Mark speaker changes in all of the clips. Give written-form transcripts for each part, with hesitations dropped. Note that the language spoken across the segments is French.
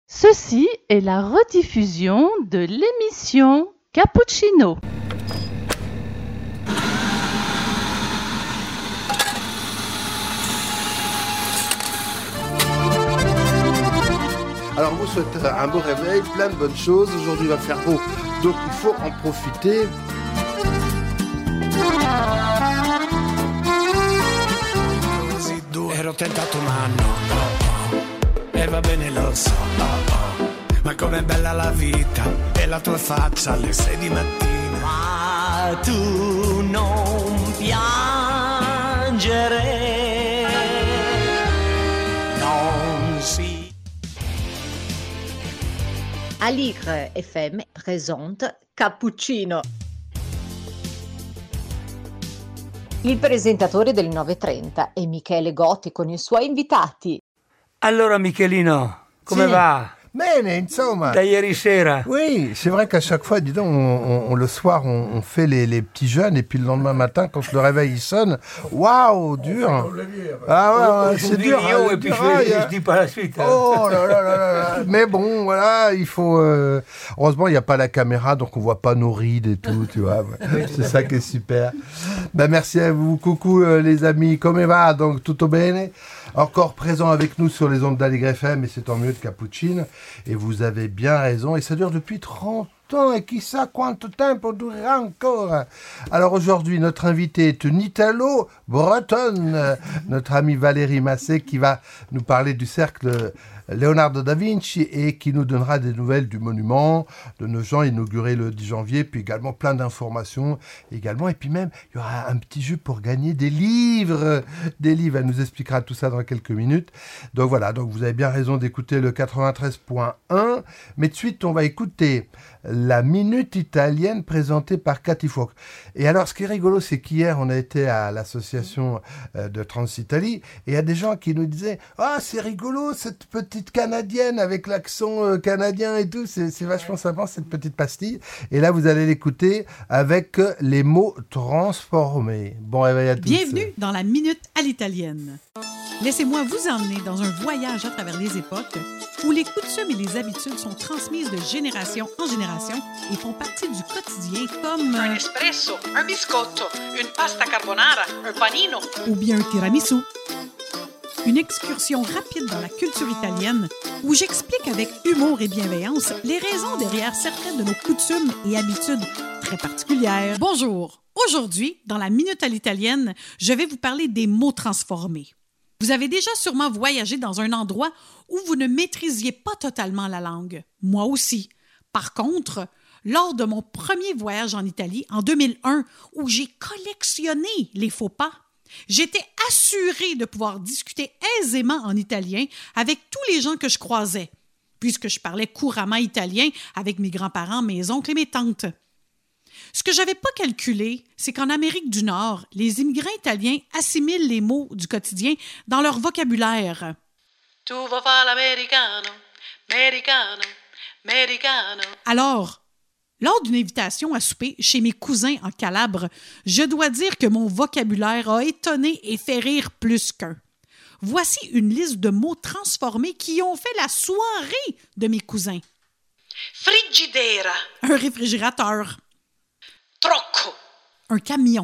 Speaker 1: Ceci est la rediffusion de l'émission Cappuccino.
Speaker 2: Alors, on vous souhaite un beau réveil, plein de bonnes choses. Aujourd'hui, il va faire beau, donc il faut en profiter.
Speaker 3: Ero tentato ma no, e va bene lo so, ma com'è bella la vita e la tua faccia alle 6 di mattina.
Speaker 4: Ma tu non piangere, non si...
Speaker 5: Aligre FM présente Cappuccino. Il presentatore del 9.30 è Michele Gotti con i suoi invitati.
Speaker 6: Allora Michelino, come va?
Speaker 2: Bene, insomma.
Speaker 6: Da ieri sera.
Speaker 2: Oui, c'est vrai qu'à chaque fois, dis donc, le soir, on fait les petits jeûnes et puis le lendemain matin, quand le réveil il sonne, waouh, dur. Ah ouais, c'est dur.
Speaker 6: Et puis je dis pas la suite.
Speaker 2: Oh là là là là. Mais bon, voilà, il faut... Heureusement, il n'y a pas la caméra, donc on voit pas nos rides et tout, tu vois. C'est ça qui est super. Ben, merci à vous. Coucou les amis, come va? Donc, tutto bene? Encore présent avec nous sur les ondes d'Aligre FM, et c'est tant mieux de Cappuccino. Et vous avez bien raison, et ça dure depuis 30 ans, et qui sait quanto tempo durera encore. Alors aujourd'hui, notre invité est une Italo-bretonne, notre amie Valérie Massé, qui va nous parler du cercle Leonardo da Vinci et qui nous donnera des nouvelles du monument de Nogent inauguré le 10 janvier, puis également plein d'informations également, et puis même il y aura un petit jeu pour gagner des livres, elle nous expliquera tout ça dans quelques minutes. Donc voilà, donc vous avez bien raison d'écouter le 93.1, mais de suite on va écouter la minute italienne présentée par Cathy Fauque. Et alors ce qui est rigolo, c'est qu'hier on a été à l'association de Transitalie, et il y a des gens qui nous disaient « Ah, c'est rigolo cette petite canadienne avec l'accent canadien et tout, c'est vachement sympa cette petite pastille. » Et là vous allez l'écouter avec les mots transformés. Bon réveil à tous.
Speaker 7: Bienvenue dans la minute à l'italienne. Laissez-moi vous emmener dans un voyage à travers les époques où les coutumes et les habitudes sont transmises de génération en génération et font partie du quotidien comme
Speaker 8: un espresso, un biscotto, une pasta carbonara, un panino
Speaker 7: ou bien un tiramisu. Une excursion rapide dans la culture italienne où j'explique avec humour et bienveillance les raisons derrière certaines de nos coutumes et habitudes très particulières. Bonjour! Aujourd'hui, dans la minute à l'italienne, je vais vous parler des mots transformés. Vous avez déjà sûrement voyagé dans un endroit où vous ne maîtrisiez pas totalement la langue. Moi aussi. Par contre, lors de mon premier voyage en Italie, en 2001, où j'ai collectionné les faux pas, j'étais assurée de pouvoir discuter aisément en italien avec tous les gens que je croisais, puisque je parlais couramment italien avec mes grands-parents, mes oncles et mes tantes. Ce que je n'avais pas calculé, c'est qu'en Amérique du Nord, les immigrants italiens assimilent les mots du quotidien dans leur vocabulaire.
Speaker 8: Tu vas faire l'americano, americano, americano.
Speaker 7: Alors, lors d'une invitation à souper chez mes cousins en Calabre, je dois dire que mon vocabulaire a étonné et fait rire plus qu'un. Voici une liste de mots transformés qui ont fait la soirée de mes cousins.
Speaker 8: Frigidera.
Speaker 7: Un réfrigérateur.
Speaker 8: Trocco.
Speaker 7: Un camion.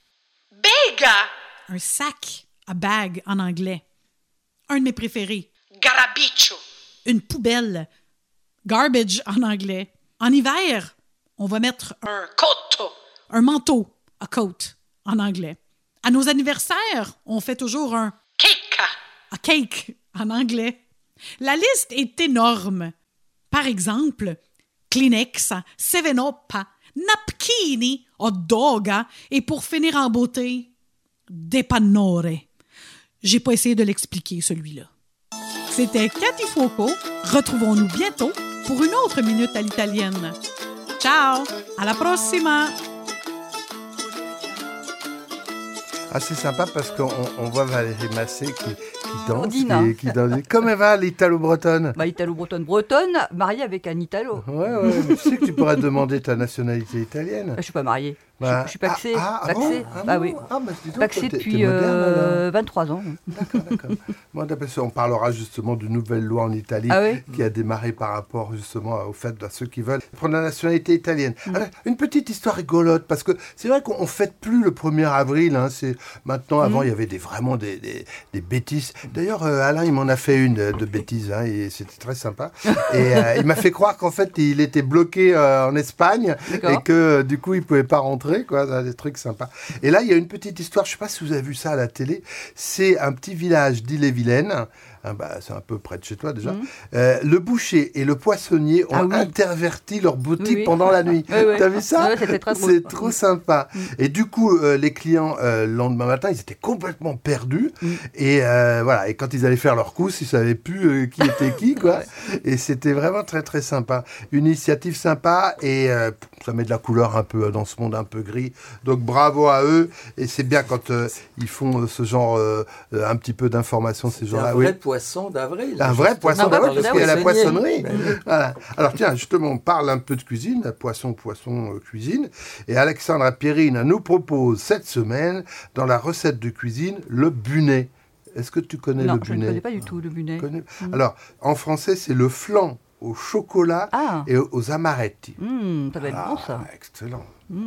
Speaker 8: Bega.
Speaker 7: Un sac, a bag en anglais. Un de mes préférés.
Speaker 8: Garabiccio.
Speaker 7: Une poubelle. Garbage en anglais. En hiver, on va mettre
Speaker 8: un cotto.
Speaker 7: Un manteau, a coat en anglais. À nos anniversaires, on fait toujours un
Speaker 8: cake.
Speaker 7: A cake en anglais. La liste est énorme. Par exemple, Kleenex, 7-Up, napkini, hot dog, et pour finir en beauté, dépannore. J'ai pas essayé de l'expliquer, celui-là. C'était Cathy Fauque. Retrouvons-nous bientôt pour une autre minute à l'italienne. Ciao, alla prossima!
Speaker 2: Ah, c'est sympa parce qu'on voit Valérie Massé qui danse, qui danse. Comment va l'Italo-bretonne?
Speaker 9: Italo-bretonne, mariée avec un Italo.
Speaker 2: Ouais, mais tu sais que tu pourrais demander ta nationalité italienne.
Speaker 9: Je suis pas mariée.
Speaker 2: Bah,
Speaker 9: je suis paxée.
Speaker 2: Bon
Speaker 9: Bah oui.
Speaker 2: Dis donc,
Speaker 9: Paxée
Speaker 2: t'es
Speaker 9: depuis
Speaker 2: moderne,
Speaker 9: 23 ans.
Speaker 2: D'accord. Bon, on parlera justement d'une nouvelle loi en Italie qui a démarré par rapport justement au fait de ceux qui veulent prendre la nationalité italienne. Alors, une petite histoire rigolote, parce que c'est vrai qu'on ne fête plus le 1er avril. C'est maintenant, avant, il y avait vraiment des bêtises. D'ailleurs, Alain, il m'en a fait une de bêtises, et c'était très sympa. Et il m'a fait croire qu'en fait, il était bloqué en Espagne et que du coup, il ne pouvait pas rentrer, quoi. Ça, des trucs sympas. Et là, il y a une petite histoire, je ne sais pas si vous avez vu ça à la télé, c'est un petit village d'Ille-et-Vilaine. C'est un peu près de chez toi déjà. Le boucher et le poissonnier ont interverti leur boutique pendant la nuit. T'as vu ça?
Speaker 9: C'était très drôle.
Speaker 2: C'est trop sympa. Et du coup, les clients, le lendemain matin, ils étaient complètement perdus. Et voilà. Et quand ils allaient faire leurs courses, ils savaient plus qui était qui, quoi. Et c'était vraiment très très sympa. Une initiative sympa et ça met de la couleur un peu dans ce monde un peu gris. Donc bravo à eux. Et c'est bien quand ils font ce genre un petit peu d'informations, ces gens-là.
Speaker 10: Poisson d'avril.
Speaker 2: Un vrai poisson d'avril, parce qu'il y a la poissonnerie. Voilà. Alors tiens, justement, on parle un peu de cuisine, poisson, cuisine. Et Alexandra Pierrine nous propose cette semaine, dans la recette de cuisine, le bunet. Est-ce que tu connais le bunet?
Speaker 9: Non, je ne connais pas du tout le bunet.
Speaker 2: Alors, en français, c'est le flan au chocolat et aux amaretti.
Speaker 9: Ça va être bon, ça.
Speaker 2: Excellent.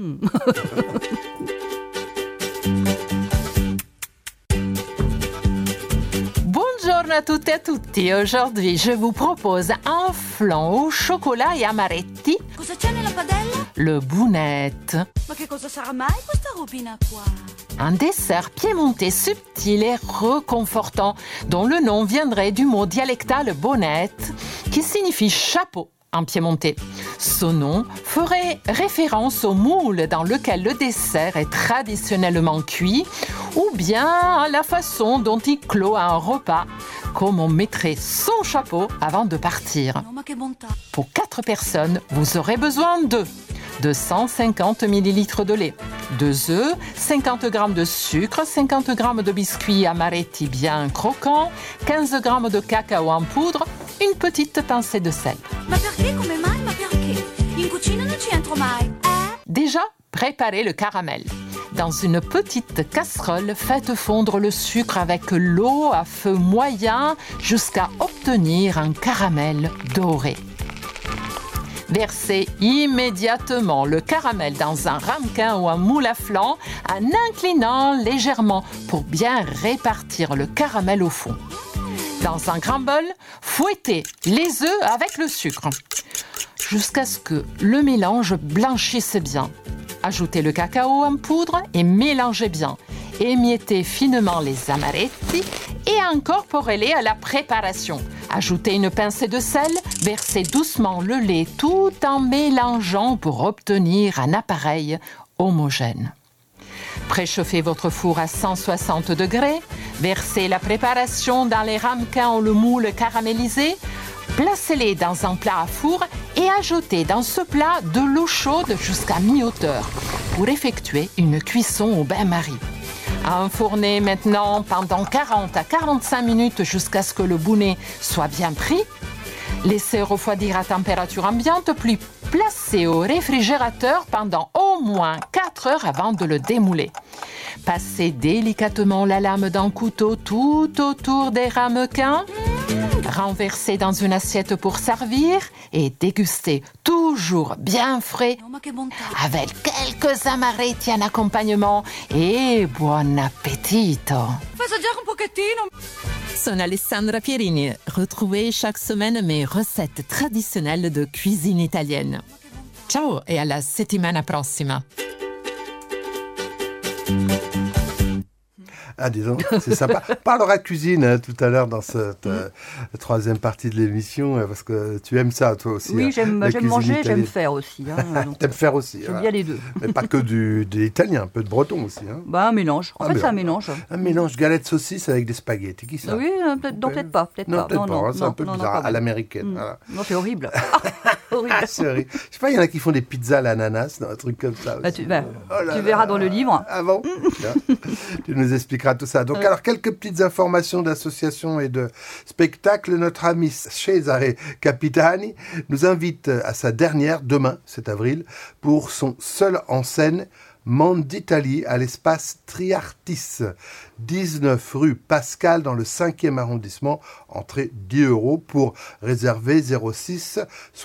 Speaker 1: Buongiorno a tutte e a tutti. Aujourd'hui, je vous propose un flan au chocolat et amaretti.
Speaker 11: Cosa c'è nella padella?
Speaker 1: Le bunette.
Speaker 11: Ma che cosa sarà mai questa robina qua?
Speaker 1: Un dessert piémontais subtil et réconfortant, dont le nom viendrait du mot dialectal bonnette, qui signifie chapeau en piémontais. Ce nom ferait référence au moule dans lequel le dessert est traditionnellement cuit, ou bien à la façon dont il clôt un repas, comme on mettrait son chapeau avant de partir. Pour 4 personnes, vous aurez besoin de 250 ml de lait, 2 œufs, 50 g de sucre, 50 g de biscuits amaretti bien croquants, 15 g de cacao en poudre, une petite pincée de sel.
Speaker 11: Ma perché? Come mai? Ma perché? In cucina non ci entro mai.
Speaker 1: Déjà, préparez le caramel. Dans une petite casserole, faites fondre le sucre avec l'eau à feu moyen jusqu'à obtenir un caramel doré. Versez immédiatement le caramel dans un ramequin ou un moule à flan en inclinant légèrement pour bien répartir le caramel au fond. Dans un grand bol, fouettez les œufs avec le sucre jusqu'à ce que le mélange blanchisse bien. Ajoutez le cacao en poudre et mélangez bien. Émiettez finement les amaretti et incorporez-les à la préparation. Ajoutez une pincée de sel, versez doucement le lait tout en mélangeant pour obtenir un appareil homogène. Préchauffez votre four à 160 degrés, versez la préparation dans les ramequins ou le moule caramélisé, placez-les dans un plat à four et ajoutez dans ce plat de l'eau chaude jusqu'à mi-hauteur pour effectuer une cuisson au bain-marie. Enfournez maintenant pendant 40 à 45 minutes jusqu'à ce que le bunnet soit bien pris. Laissez refroidir à température ambiante, puis placez au réfrigérateur pendant au moins 4 heures avant de le démouler. Passez délicatement la lame d'un couteau tout autour des ramequins. Renversez dans une assiette pour servir et dégustez toujours bien frais avec quelques amaretti en accompagnement et buon appetito.
Speaker 11: Fai assaggiare un pochettino.
Speaker 1: Sono Alessandra Pierini. Retrouvez chaque semaine mes recettes traditionnelles de cuisine italienne. Ciao et à la settimana prossima.
Speaker 2: Ah, dis donc, c'est sympa. On parlera de cuisine tout à l'heure dans cette troisième partie de l'émission, parce que tu aimes ça, toi aussi.
Speaker 9: Oui, j'aime manger, j'aime faire aussi.
Speaker 2: T'aimes faire aussi.
Speaker 9: J'aime bien les deux.
Speaker 2: Mais pas que de l'italien, un peu de breton aussi.
Speaker 9: Un mélange. En fait, c'est un mélange.
Speaker 2: Un mélange galette saucisse avec des spaghettis, qui ça?
Speaker 9: Oui, peut-être pas.
Speaker 2: Non, c'est un peu bizarre, à l'américaine. Voilà.
Speaker 9: Non, c'est horrible.
Speaker 2: Horrible. C'est horrible. Je sais pas, il y en a qui font des pizzas à l'ananas, un truc comme ça.
Speaker 9: Tu verras dans le livre.
Speaker 2: Ah bon? Tu nous expliqueras tout ça. Donc, alors, quelques petites informations d'associations et de spectacles. Notre ami Cesare Capitani nous invite à sa dernière, demain, 7 avril, pour son seul en scène Monde d'Italie à l'espace Triartis, 19 rue Pascal dans le 5e arrondissement, entrée 10 € pour réserver 06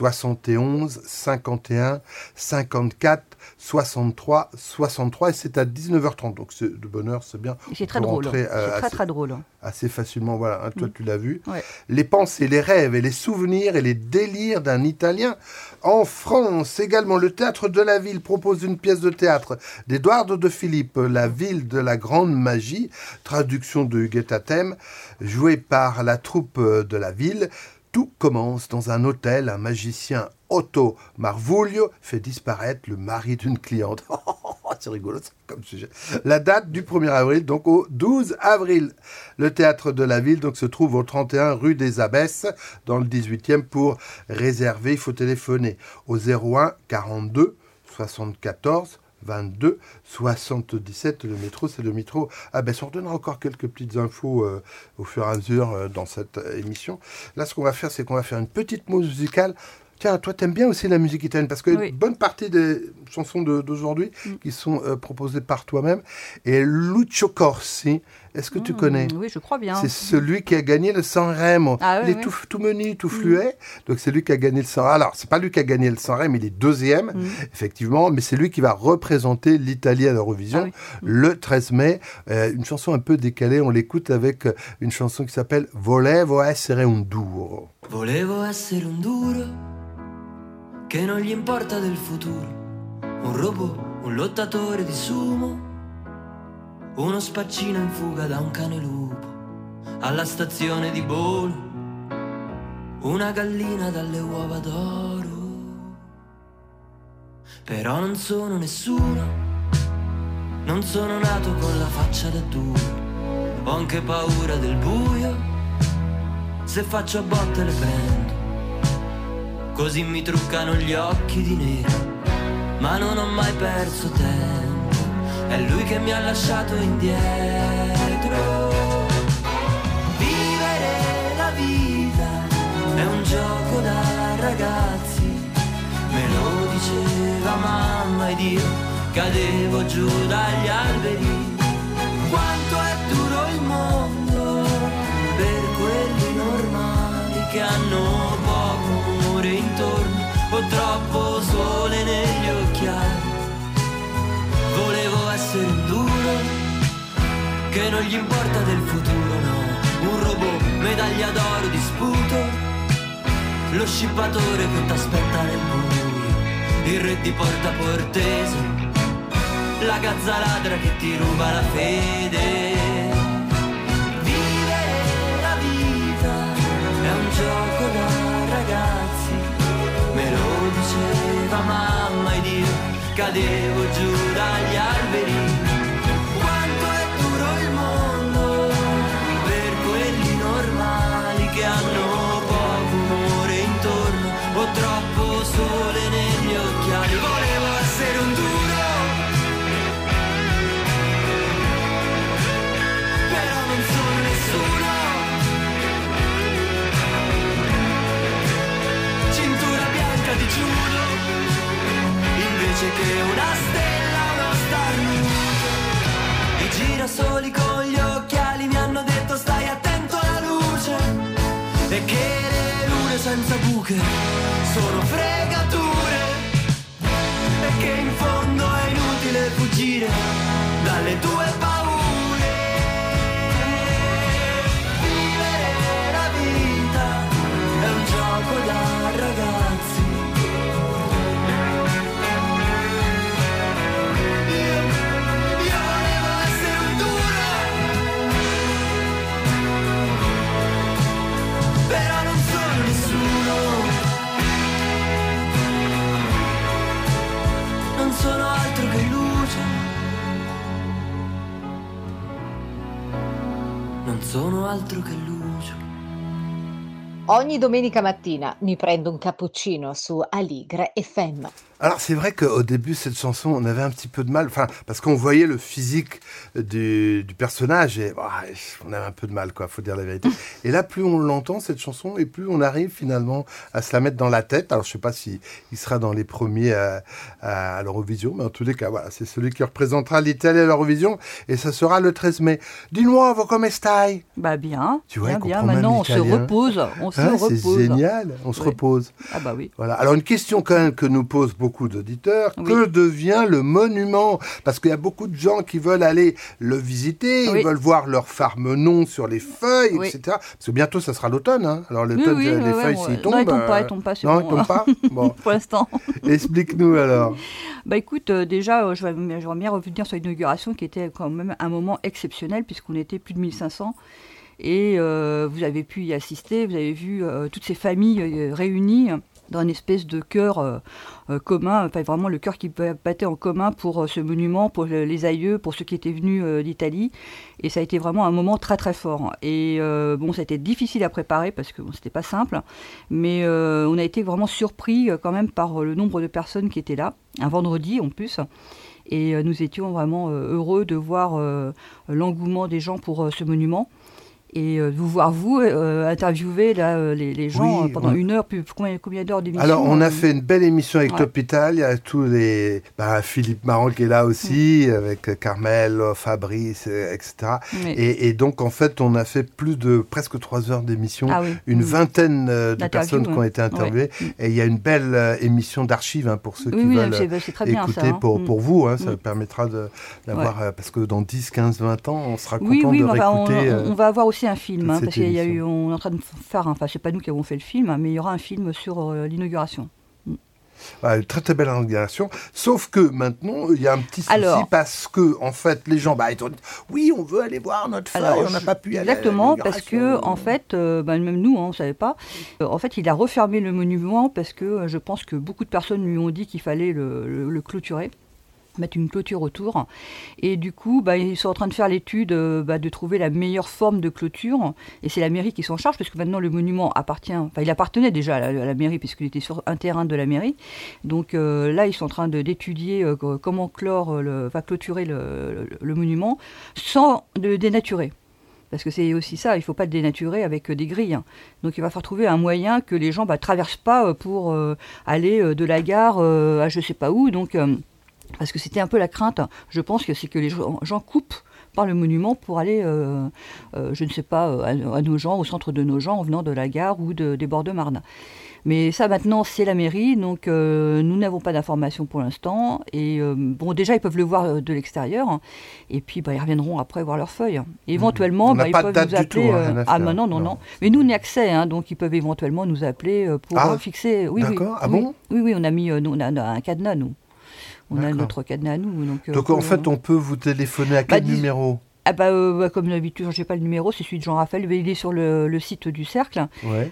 Speaker 2: 71 51 54 63 63 et c'est à 19h30, donc c'est de bonne heure, c'est bien.
Speaker 9: C'est très drôle, c'est très drôle.
Speaker 2: Assez facilement, voilà, hein, toi tu l'as vu.
Speaker 9: Ouais.
Speaker 2: Les pensées, les rêves et les souvenirs et les délires d'un Italien. En France, également, le Théâtre de la Ville propose une pièce de théâtre d'Edoardo De Filippo, La ville de la grande magie, traduction de Huguette Athème, jouée par la troupe de la ville. Tout commence dans un hôtel, un magicien Otto Marvuglio fait disparaître le mari d'une cliente. C'est rigolo ça, comme sujet. La date du 1er avril, donc au 12 avril. Le Théâtre de la Ville donc, se trouve au 31 rue des Abbesses, dans le 18e. Pour réserver, il faut téléphoner au 01 42 74 22 77. Le métro, c'est le métro Abbesse. On redonnera encore quelques petites infos au fur et à mesure dans cette émission. Là, ce qu'on va faire, c'est qu'on va faire une petite pause musicale. Tiens, toi, t'aimes bien aussi la musique italienne, parce que une bonne partie des chansons d'aujourd'hui qui sont proposées par toi-même. Et Lucio Corsi, est-ce que tu connais?
Speaker 9: Oui, je crois bien.
Speaker 2: C'est celui qui a gagné le Sanremo.
Speaker 9: Ah,
Speaker 2: il est tout menu, tout fluet. Donc, c'est lui qui a gagné le Sanremo. Alors, c'est pas lui qui a gagné le Sanremo, il est deuxième, effectivement, mais c'est lui qui va représenter l'Italie à l'Eurovision le 13 mai. Une chanson un peu décalée, on l'écoute avec une chanson qui s'appelle Volevo essere un duro.
Speaker 10: Volevo essere un duro che non gli importa del futuro, un robot, un lottatore di sumo, uno spaccino in fuga da un cane lupo, alla stazione di Bolo, una gallina dalle uova d'oro. Però non sono nessuno, non sono nato con la faccia da duro, ho anche paura del buio, se faccio a botte le prendo. Così mi truccano gli occhi di nero, ma non ho mai perso tempo, è lui che mi ha lasciato indietro. Vivere la vita è un gioco da ragazzi, me lo diceva mamma ed io cadevo giù dagli alberi. Quanto è duro il mondo per quelli normali che hanno intorno, ho troppo sole negli occhiali. Volevo essere un duro che non gli importa del futuro, no, un robot, medaglia d'oro di sputo, lo scippatore che t'aspetta nel buio, il re di Porta Portese, la gazza ladra che ti ruba la fede. Vivere la vita è un gioco da ragazzi, me lo diceva mamma ed io cadevo giù dagli alberi. Quanto è duro il mondo per quelli normali che hanno poco amore intorno, ho troppo sole negli occhiali. Volevo essere un duro, però non sono nessuno. Di giuro, invece che una stella, uno starnuto. I girasoli con gli occhiali mi hanno detto stai attento alla luce, e che le lune senza buche sono fregature, e che in fondo è inutile fuggire dalle tue paure. Vivere la vita è un gioco da ragazzi. Però non sono nessuno, non sono altro che luce, non sono altro che luce.
Speaker 5: Ogni domenica mattina mi prendo un cappuccino su Aligre FM.
Speaker 2: Alors c'est vrai qu'au début cette chanson on avait un petit peu de mal, parce qu'on voyait le physique du personnage et on avait un peu de mal, faut dire la vérité. Et là plus on l'entend cette chanson et plus on arrive finalement à se la mettre dans la tête. Alors je sais pas si il sera dans les premiers à l'Eurovision, mais en tous les cas voilà, c'est celui qui représentera l'Italie à l'Eurovision et ça sera le 13 mai. Dis-moi, comment stai?
Speaker 9: Bah bien.
Speaker 2: Tu vois,
Speaker 9: bien. Maintenant on se repose.
Speaker 2: C'est génial, on se repose.
Speaker 9: Ah bah oui.
Speaker 2: Voilà. Alors une question quand même que nous posent beaucoup d'auditeurs, que devient le monument? Parce qu'il y a beaucoup de gens qui veulent aller le visiter, ils veulent voir leur nom sur les feuilles, etc. Parce que bientôt, ça sera l'automne. Hein. Alors l'automne, les feuilles, s'ils tombent...
Speaker 9: Non, ils tombent pas, c'est
Speaker 2: non,
Speaker 9: bon.
Speaker 2: Ils tombent pas bon.
Speaker 9: Pour l'instant.
Speaker 2: Explique-nous alors.
Speaker 9: Bah écoute, déjà, j'aimerais bien revenir sur l'inauguration qui était quand même un moment exceptionnel puisqu'on était plus de 1500. Et vous avez pu y assister, vous avez vu toutes ces familles réunies dans une espèce de chœur commun, vraiment le chœur qui battait en commun pour ce monument, pour les aïeux, pour ceux qui étaient venus d'Italie. Et ça a été vraiment un moment très très fort. Et ça a été difficile à préparer parce que c'était pas simple, mais on a été vraiment surpris quand même par le nombre de personnes qui étaient là, un vendredi en plus. Et nous étions vraiment heureux de voir l'engouement des gens pour ce monument. Et de vous voir, interviewer les gens pendant une heure, combien d'heures d'émission?
Speaker 2: Alors, on a fait une belle émission avec l'hôpital. Il y a tous les... Philippe Marant qui est là aussi, avec Carmel, Fabrice, etc. Et donc, en fait, on a fait plus de presque 3 heures d'émission. Une vingtaine de personnes qui ont été interviewées. Et il y a une belle émission d'archives pour ceux qui veulent écouter pour vous. Ça permettra d'avoir... Parce que dans 10, 15, 20 ans, on sera content de réécouter...
Speaker 9: On va avoir aussi un film, parce qu'on est en train de faire, c'est pas nous qui avons fait le film, mais il y aura un film sur l'inauguration.
Speaker 2: Une très très belle inauguration, sauf que maintenant il y a un petit souci parce que en fait les gens ils ont dit oui on veut aller voir notre feuille, on n'a pas pu y aller.
Speaker 9: Exactement, parce que en fait même nous on savait pas. En fait il a refermé le monument parce que je pense que beaucoup de personnes lui ont dit qu'il fallait le clôturer, mettre une clôture autour, et du coup ils sont en train de faire l'étude de trouver la meilleure forme de clôture, et c'est la mairie qui s'en charge parce que maintenant le monument il appartenait déjà à la mairie puisqu'il était sur un terrain de la mairie, donc là ils sont en train d'étudier comment clôturer le monument sans le dénaturer. Parce que c'est aussi ça, il ne faut pas le dénaturer avec des grilles. Donc il va falloir trouver un moyen que les gens traversent pas pour aller de la gare à je ne sais pas où. Donc parce que c'était un peu la crainte, je pense que c'est que les gens coupent par le monument pour aller, je ne sais pas, à Nogent, au centre de Nogent, en venant de la gare ou des bords de Marne. Mais ça, maintenant, c'est la mairie, donc nous n'avons pas d'informations pour l'instant. Et déjà, ils peuvent le voir de l'extérieur, et puis ils reviendront après voir leurs feuilles. Et éventuellement, ils peuvent nous appeler. Non. Mais nous, on y a accès, donc ils peuvent éventuellement nous appeler pour fixer. Oui,
Speaker 2: d'accord,
Speaker 9: bon oui, on a mis, on a un cadenas, nous. On a notre cadenas à nous.
Speaker 2: Donc en fait, on peut vous téléphoner à quel numéro?
Speaker 9: Comme d'habitude, je n'ai pas le numéro, c'est celui de Jean-Raphaël, il est sur le site du Cercle.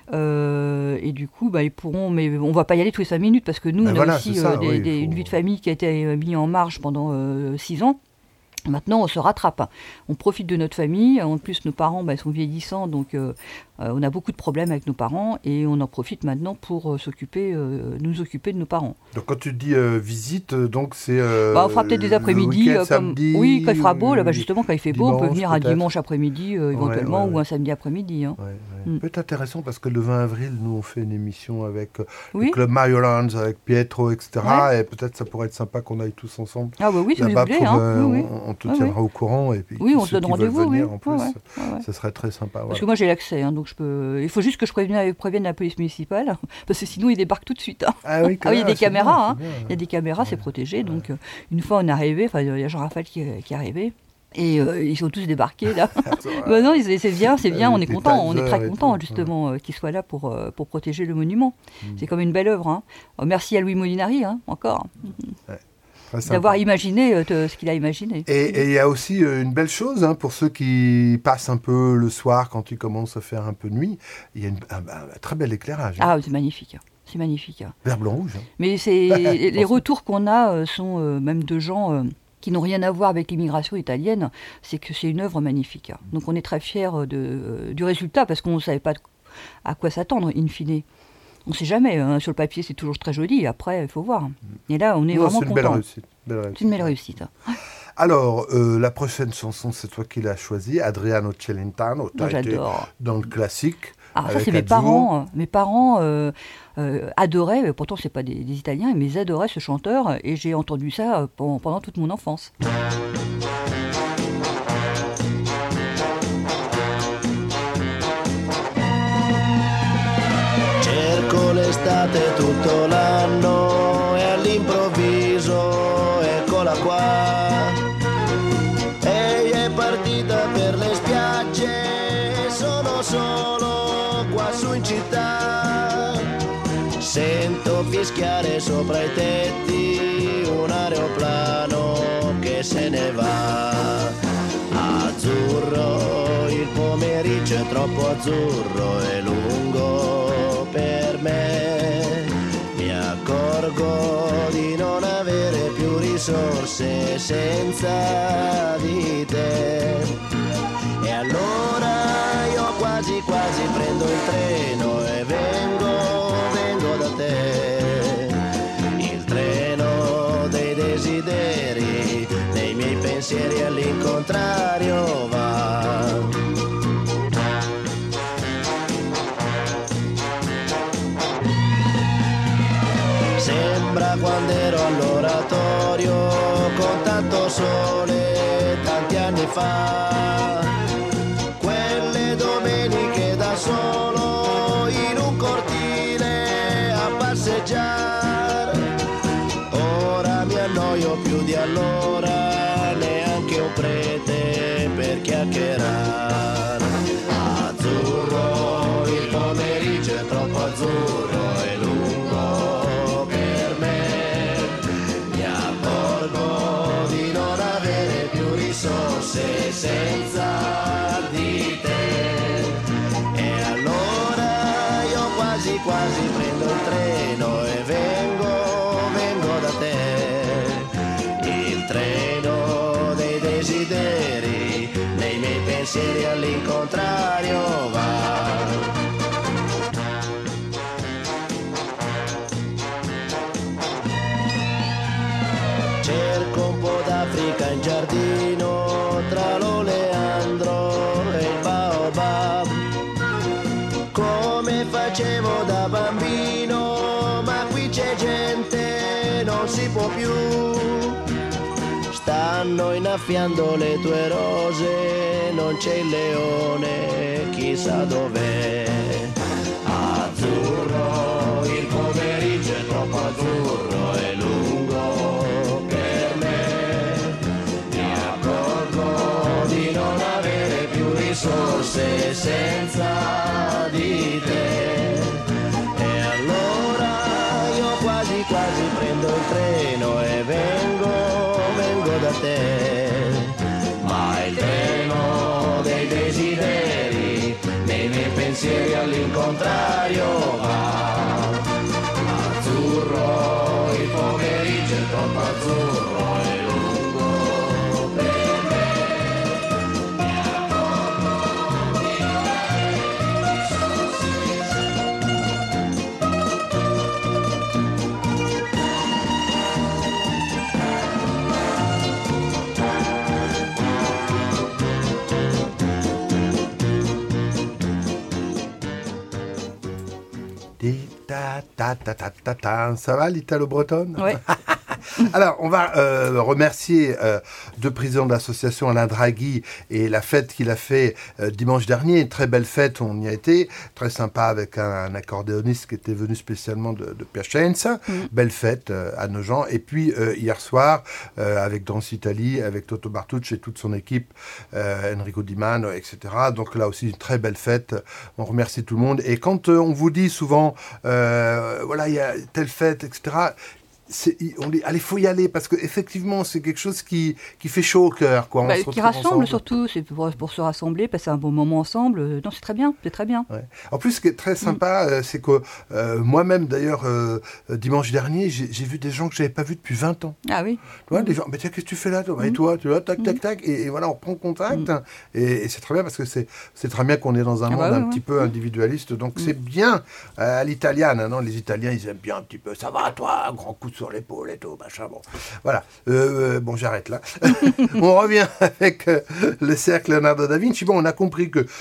Speaker 9: Et du coup, ils pourront, mais on ne va pas y aller tous les 5 minutes parce que nous, on a aussi une vie de famille qui a été mise en marche pendant 6 ans. Maintenant, on se rattrape. On profite de notre famille. En plus, nos parents sont vieillissants, donc on a beaucoup de problèmes avec nos parents et on en profite maintenant pour nous occuper de nos parents.
Speaker 2: Donc, quand tu dis visite, donc c'est.
Speaker 9: On fera peut-être des après-midi.
Speaker 2: Samedi,
Speaker 9: oui, quand il fera beau. Justement, quand il fait beau, on peut venir un
Speaker 2: peut-être.
Speaker 9: dimanche après-midi éventuellement ou un samedi après-midi.
Speaker 2: Peut-être intéressant parce que le 20 avril, nous, on fait une émission avec le Club Mario Lands, avec Pietro, etc. Et peut-être ça pourrait être sympa qu'on aille tous ensemble.
Speaker 9: Ah, oui, si vous voulez.
Speaker 2: On te tiendra au courant. Et puis,
Speaker 9: on se donne rendez-vous.
Speaker 2: En plus, ça serait très sympa.
Speaker 9: Parce que moi, j'ai l'accès, donc je peux. Il faut juste que je prévienne la police municipale, parce que sinon, ils débarquent tout de suite.
Speaker 2: Il y
Speaker 9: a des caméras. Il y a des caméras, c'est protégé. Donc, une fois, on est arrivé. Il y a Jean-Raphaël qui est arrivé. Et ils sont tous débarqués là. Non, c'est bien, on est content, on est très content justement qu'ils soient là pour protéger le monument. C'est comme une belle œuvre. Merci à Louis Molinari encore. D'avoir imaginé ce qu'il a imaginé.
Speaker 2: Et il y a aussi une belle chose pour ceux qui passent un peu le soir quand il commence à faire un peu nuit. Il y a un très bel éclairage.
Speaker 9: Ah, c'est magnifique. C'est magnifique.
Speaker 2: Vert, blanc, rouge.
Speaker 9: Mais les retours qu'on a sont même de gens qui n'ont rien à voir avec l'immigration italienne, c'est que c'est une œuvre magnifique. Donc on est très fiers du résultat parce qu'on ne savait pas à quoi s'attendre, in fine. On ne sait jamais, hein, sur le papier c'est toujours très joli, après il faut voir. Et là on est vraiment content.
Speaker 2: C'est une belle réussite.
Speaker 9: C'est une belle réussite.
Speaker 2: Alors, la prochaine chanson, c'est toi qui l'as choisie, Adriano Celentano. Tu as été dans le classique.
Speaker 9: Ah, ça c'est mes parents. Mes parents adoraient, pourtant c'est pas des Italiens, mais ils adoraient ce chanteur et j'ai entendu ça pendant toute mon enfance.
Speaker 12: Cerco l'estate tutto l'anno e all'improvviso eccola qua. Ehi è partita per le spiagge, sono solo qua su in città. Sento fischiare sopra i tetti un aeroplano che se ne va. Azzurro, il pomeriggio è troppo azzurro e lungo per me. Mi accorgo di non avere più risorse senza di te. E allora io quasi quasi prendo il treno e vengo da te. Il treno dei desideri, dei miei pensieri all'incontrario va. Sembra quando ero all'oratorio con tanto sole tanti anni fa. Quelle domeniche da solo in un cortile a passeggiare. Ora mi annoio più di allora, neanche un prete per chiacchierare. Azzurro, il pomeriggio è troppo azzurro e lungo per me. Mi accorgo di non avere più risorse senza di te. E allora io quasi quasi prendo il treno e vengo da te. Il treno dei desideri, nei miei pensieri all'incontrario va. Cerco un po' d'Africa in giardino tra l'oleandro e il baobab. Come facevo da bambino, ma qui c'è gente, non si può più. Stanno innaffiando le tue rose, non c'è il leone, chissà dov'è. Azzurro, il pomeriggio è troppo azzurro e lungo per me. Mi accorgo di non avere più risorse senza di te. E allora io quasi quasi prendo il treno e vengo da te. Ma il treno dei desideri, nei miei pensieri all'incontrario va. Azzurro, il pomeriggio è troppo azzurro e lungo per me. Mi accorgo di non avere
Speaker 2: Ça va l'italo-bretonne?
Speaker 9: Oui.
Speaker 2: Alors, on va remercier deux présidents de l'association, Alain Draghi, et la fête qu'il a fait dimanche dernier. Une très belle fête, on y a été. Très sympa avec un accordéoniste qui était venu spécialement de Piacenza. Belle fête à Nogent. Et puis, hier soir, avec Danse Italie, avec Toto Bartucci et toute son équipe, Enrico Di Mano, etc. Donc là aussi, une très belle fête. On remercie tout le monde. Et quand on vous dit souvent, voilà, il y a telle fête, etc., on dit, allez, faut y aller, parce qu'effectivement, c'est quelque chose qui fait chaud au cœur, quoi.
Speaker 9: Qui rassemble surtout, c'est pour se rassembler, passer un bon moment ensemble. Non, c'est très bien, c'est très bien.
Speaker 2: Ouais. En plus, ce qui est très sympa, c'est que moi-même, d'ailleurs, dimanche dernier, j'ai vu des gens que j'avais pas vus depuis 20 ans.
Speaker 9: Ah oui.
Speaker 2: Tu vois, des gens, tiens, qu'est-ce que tu fais là, toi? Et toi, tu vois, tac, tac, tac, et voilà, on reprend contact, et c'est très bien, parce que c'est très bien qu'on est dans un monde un petit peu individualiste, donc c'est bien à l'italienne, non? Les Italiens, ils aiment bien un petit peu, ça va, toi, un grand coup sur l'épaule et tout, machin, bon. Voilà. Bon, j'arrête là. On revient avec le cercle Leonardo da Vinci. Bon, on a compris que,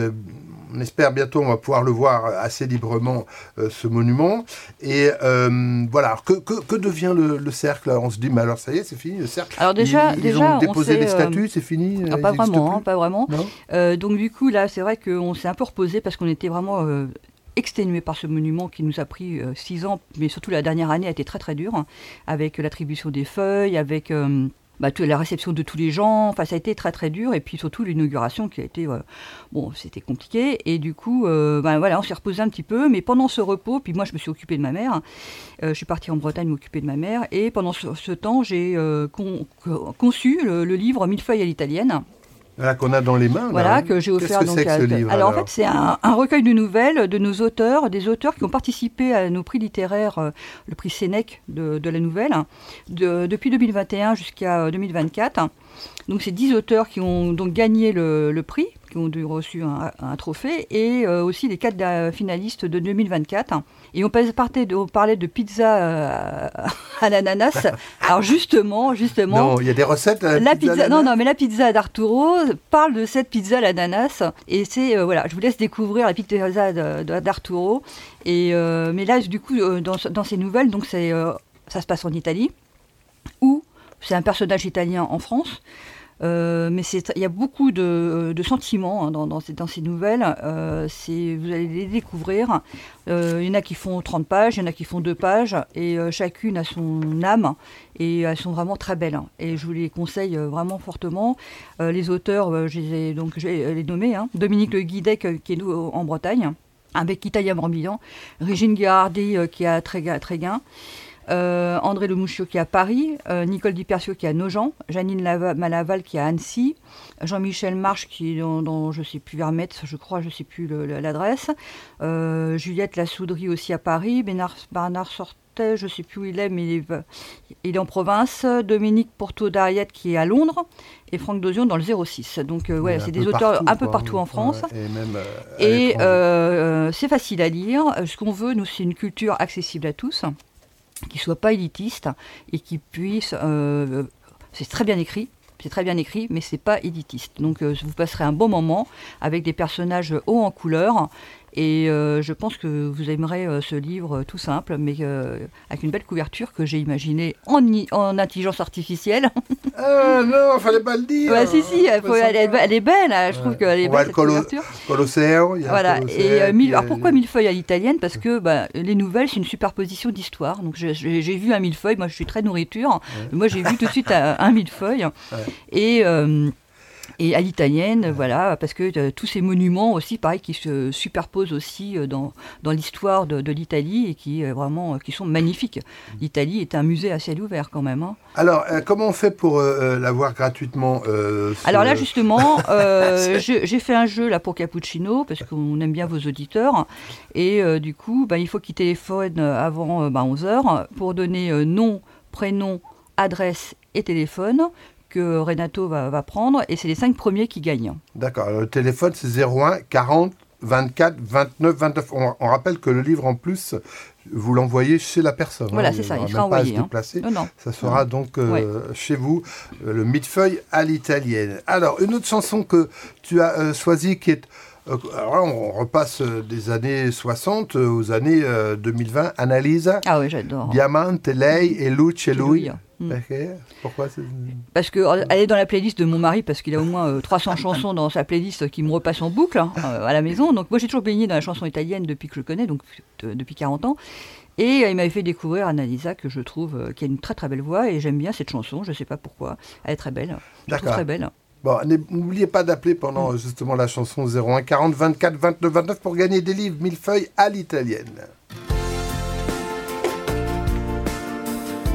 Speaker 2: on espère bientôt, on va pouvoir le voir assez librement, ce monument. Et voilà. Que devient le cercle? On se dit, mais alors ça y est, c'est fini, le cercle.
Speaker 9: Alors déjà,
Speaker 2: ils ont déposé les statues, c'est fini?
Speaker 9: Pas vraiment. Donc du coup, là, c'est vrai qu'on s'est un peu reposé parce qu'on était vraiment exténué par ce monument qui nous a pris 6 ans, mais surtout la dernière année a été très très dure, avec l'attribution des feuilles, avec la réception de tous les gens, enfin ça a été très très dur, et puis surtout l'inauguration qui a été, c'était compliqué, et du coup, on s'est reposé un petit peu, mais pendant ce repos, puis moi je me suis occupée de ma mère, je suis partie en Bretagne m'occuper de ma mère, et pendant ce temps, j'ai conçu le livre Millefeuille à l'italienne.
Speaker 2: Voilà, qu'on a dans les mains.
Speaker 9: Voilà, que j'ai offert.
Speaker 2: Qu'est-ce que c'est que ce livre?
Speaker 9: Alors en fait, c'est un recueil de nouvelles de nos auteurs, des auteurs qui ont participé à nos prix littéraires, le prix Sénèque de la nouvelle, depuis 2021 jusqu'à 2024. Donc c'est 10 auteurs qui ont donc gagné le prix, qui ont reçu un trophée, et aussi les 4 finalistes de 2024. Et on parlait de pizza à l'ananas. Alors justement.
Speaker 2: Non, il y a des recettes.
Speaker 9: La pizza d'Arturo parle de cette pizza à l'ananas. Et c'est je vous laisse découvrir la pizza d'Arturo. Et mais là, du coup, dans ces nouvelles, donc ça se passe en Italie, où c'est un personnage italien en France. Mais il y a beaucoup de sentiments dans ces nouvelles. Vous allez les découvrir. Il y en a qui font 30 pages, il y en a qui font 2 pages, et chacune a son âme, et elles sont vraiment très belles. Et je vous les conseille vraiment fortement. Les auteurs, je les nommés, Dominique Le Guidec, qui est nous en Bretagne, avec Italia Morbihan, Régine Gherardi, qui est à Tréguin, André Lemouchiot qui est à Paris, Nicole Di Persio qui est à Nogent, Janine Malaval qui est à Annecy, Jean-Michel Marche qui est dans je ne sais plus, vers Metz, je crois, je ne sais plus l'adresse, Juliette Lassoudry aussi à Paris, Bernard Sortet, je ne sais plus où il est, mais il est en province, Dominique Porto-Dariette qui est à Londres, et Franck Dozion dans le 06. Donc c'est des auteurs un peu partout en France. Et c'est facile à lire. Ce qu'on veut, nous, c'est une culture accessible à tous, qui ne soit pas élitiste et qui puisse... c'est très bien écrit, mais c'est pas élitiste. Donc vous passerez un bon moment avec des personnages hauts en couleur, et je pense que vous aimerez ce livre tout simple, mais avec une belle couverture que j'ai imaginée en intelligence artificielle.
Speaker 2: Ah non, fallait pas le dire.
Speaker 9: Si, elle est belle, je trouve qu'elle est belle, cette couverture.
Speaker 2: Colosseo.
Speaker 9: Voilà, alors pourquoi Millefeuille à l'italienne? Parce que les nouvelles, c'est une superposition d'histoires. Donc j'ai vu un millefeuille, moi je suis très nourriture, moi j'ai vu tout de suite un millefeuille. Et à l'italienne, voilà, parce que tous ces monuments aussi, pareil, qui se superposent aussi dans l'histoire de l'Italie, et qui sont magnifiques. L'Italie est un musée à ciel ouvert quand même.
Speaker 2: Alors, comment on fait pour l'avoir gratuitement
Speaker 9: Alors là, justement, j'ai fait un jeu là pour Cappuccino, parce qu'on aime bien vos auditeurs, et du coup, il faut qu'ils téléphonent avant 11h pour donner nom, prénom, adresse et téléphone, que Renato va prendre, et c'est les 5 premiers qui gagnent.
Speaker 2: D'accord, le téléphone c'est 01 40 24 29 29. On rappelle que le livre en plus, vous l'envoyez chez la personne.
Speaker 9: Voilà, c'est ça, il sera envoyé.
Speaker 2: Ça sera donc chez vous, le millefeuille à l'italienne. Alors, une autre chanson que tu as choisie qui est... Alors là, on repasse des années 60 aux années 2020. Annalisa.
Speaker 9: Ah oui, j'adore.
Speaker 2: Diamante, lei e luce lui. Pourquoi
Speaker 9: Parce qu'elle est dans la playlist de mon mari, parce qu'il a au moins 300 chansons dans sa playlist qui me repassent en boucle à la maison. Donc moi j'ai toujours baigné dans la chanson italienne depuis que je le connais, donc depuis 40 ans. Et il m'avait fait découvrir Annalisa, que je trouve qui a une très très belle voix, et j'aime bien cette chanson, je ne sais pas pourquoi. Elle est très belle, je trouve très belle.
Speaker 2: Bon, n'oubliez pas d'appeler pendant justement la chanson 01 40 24 29 29 pour gagner des livres millefeuille à l'italienne.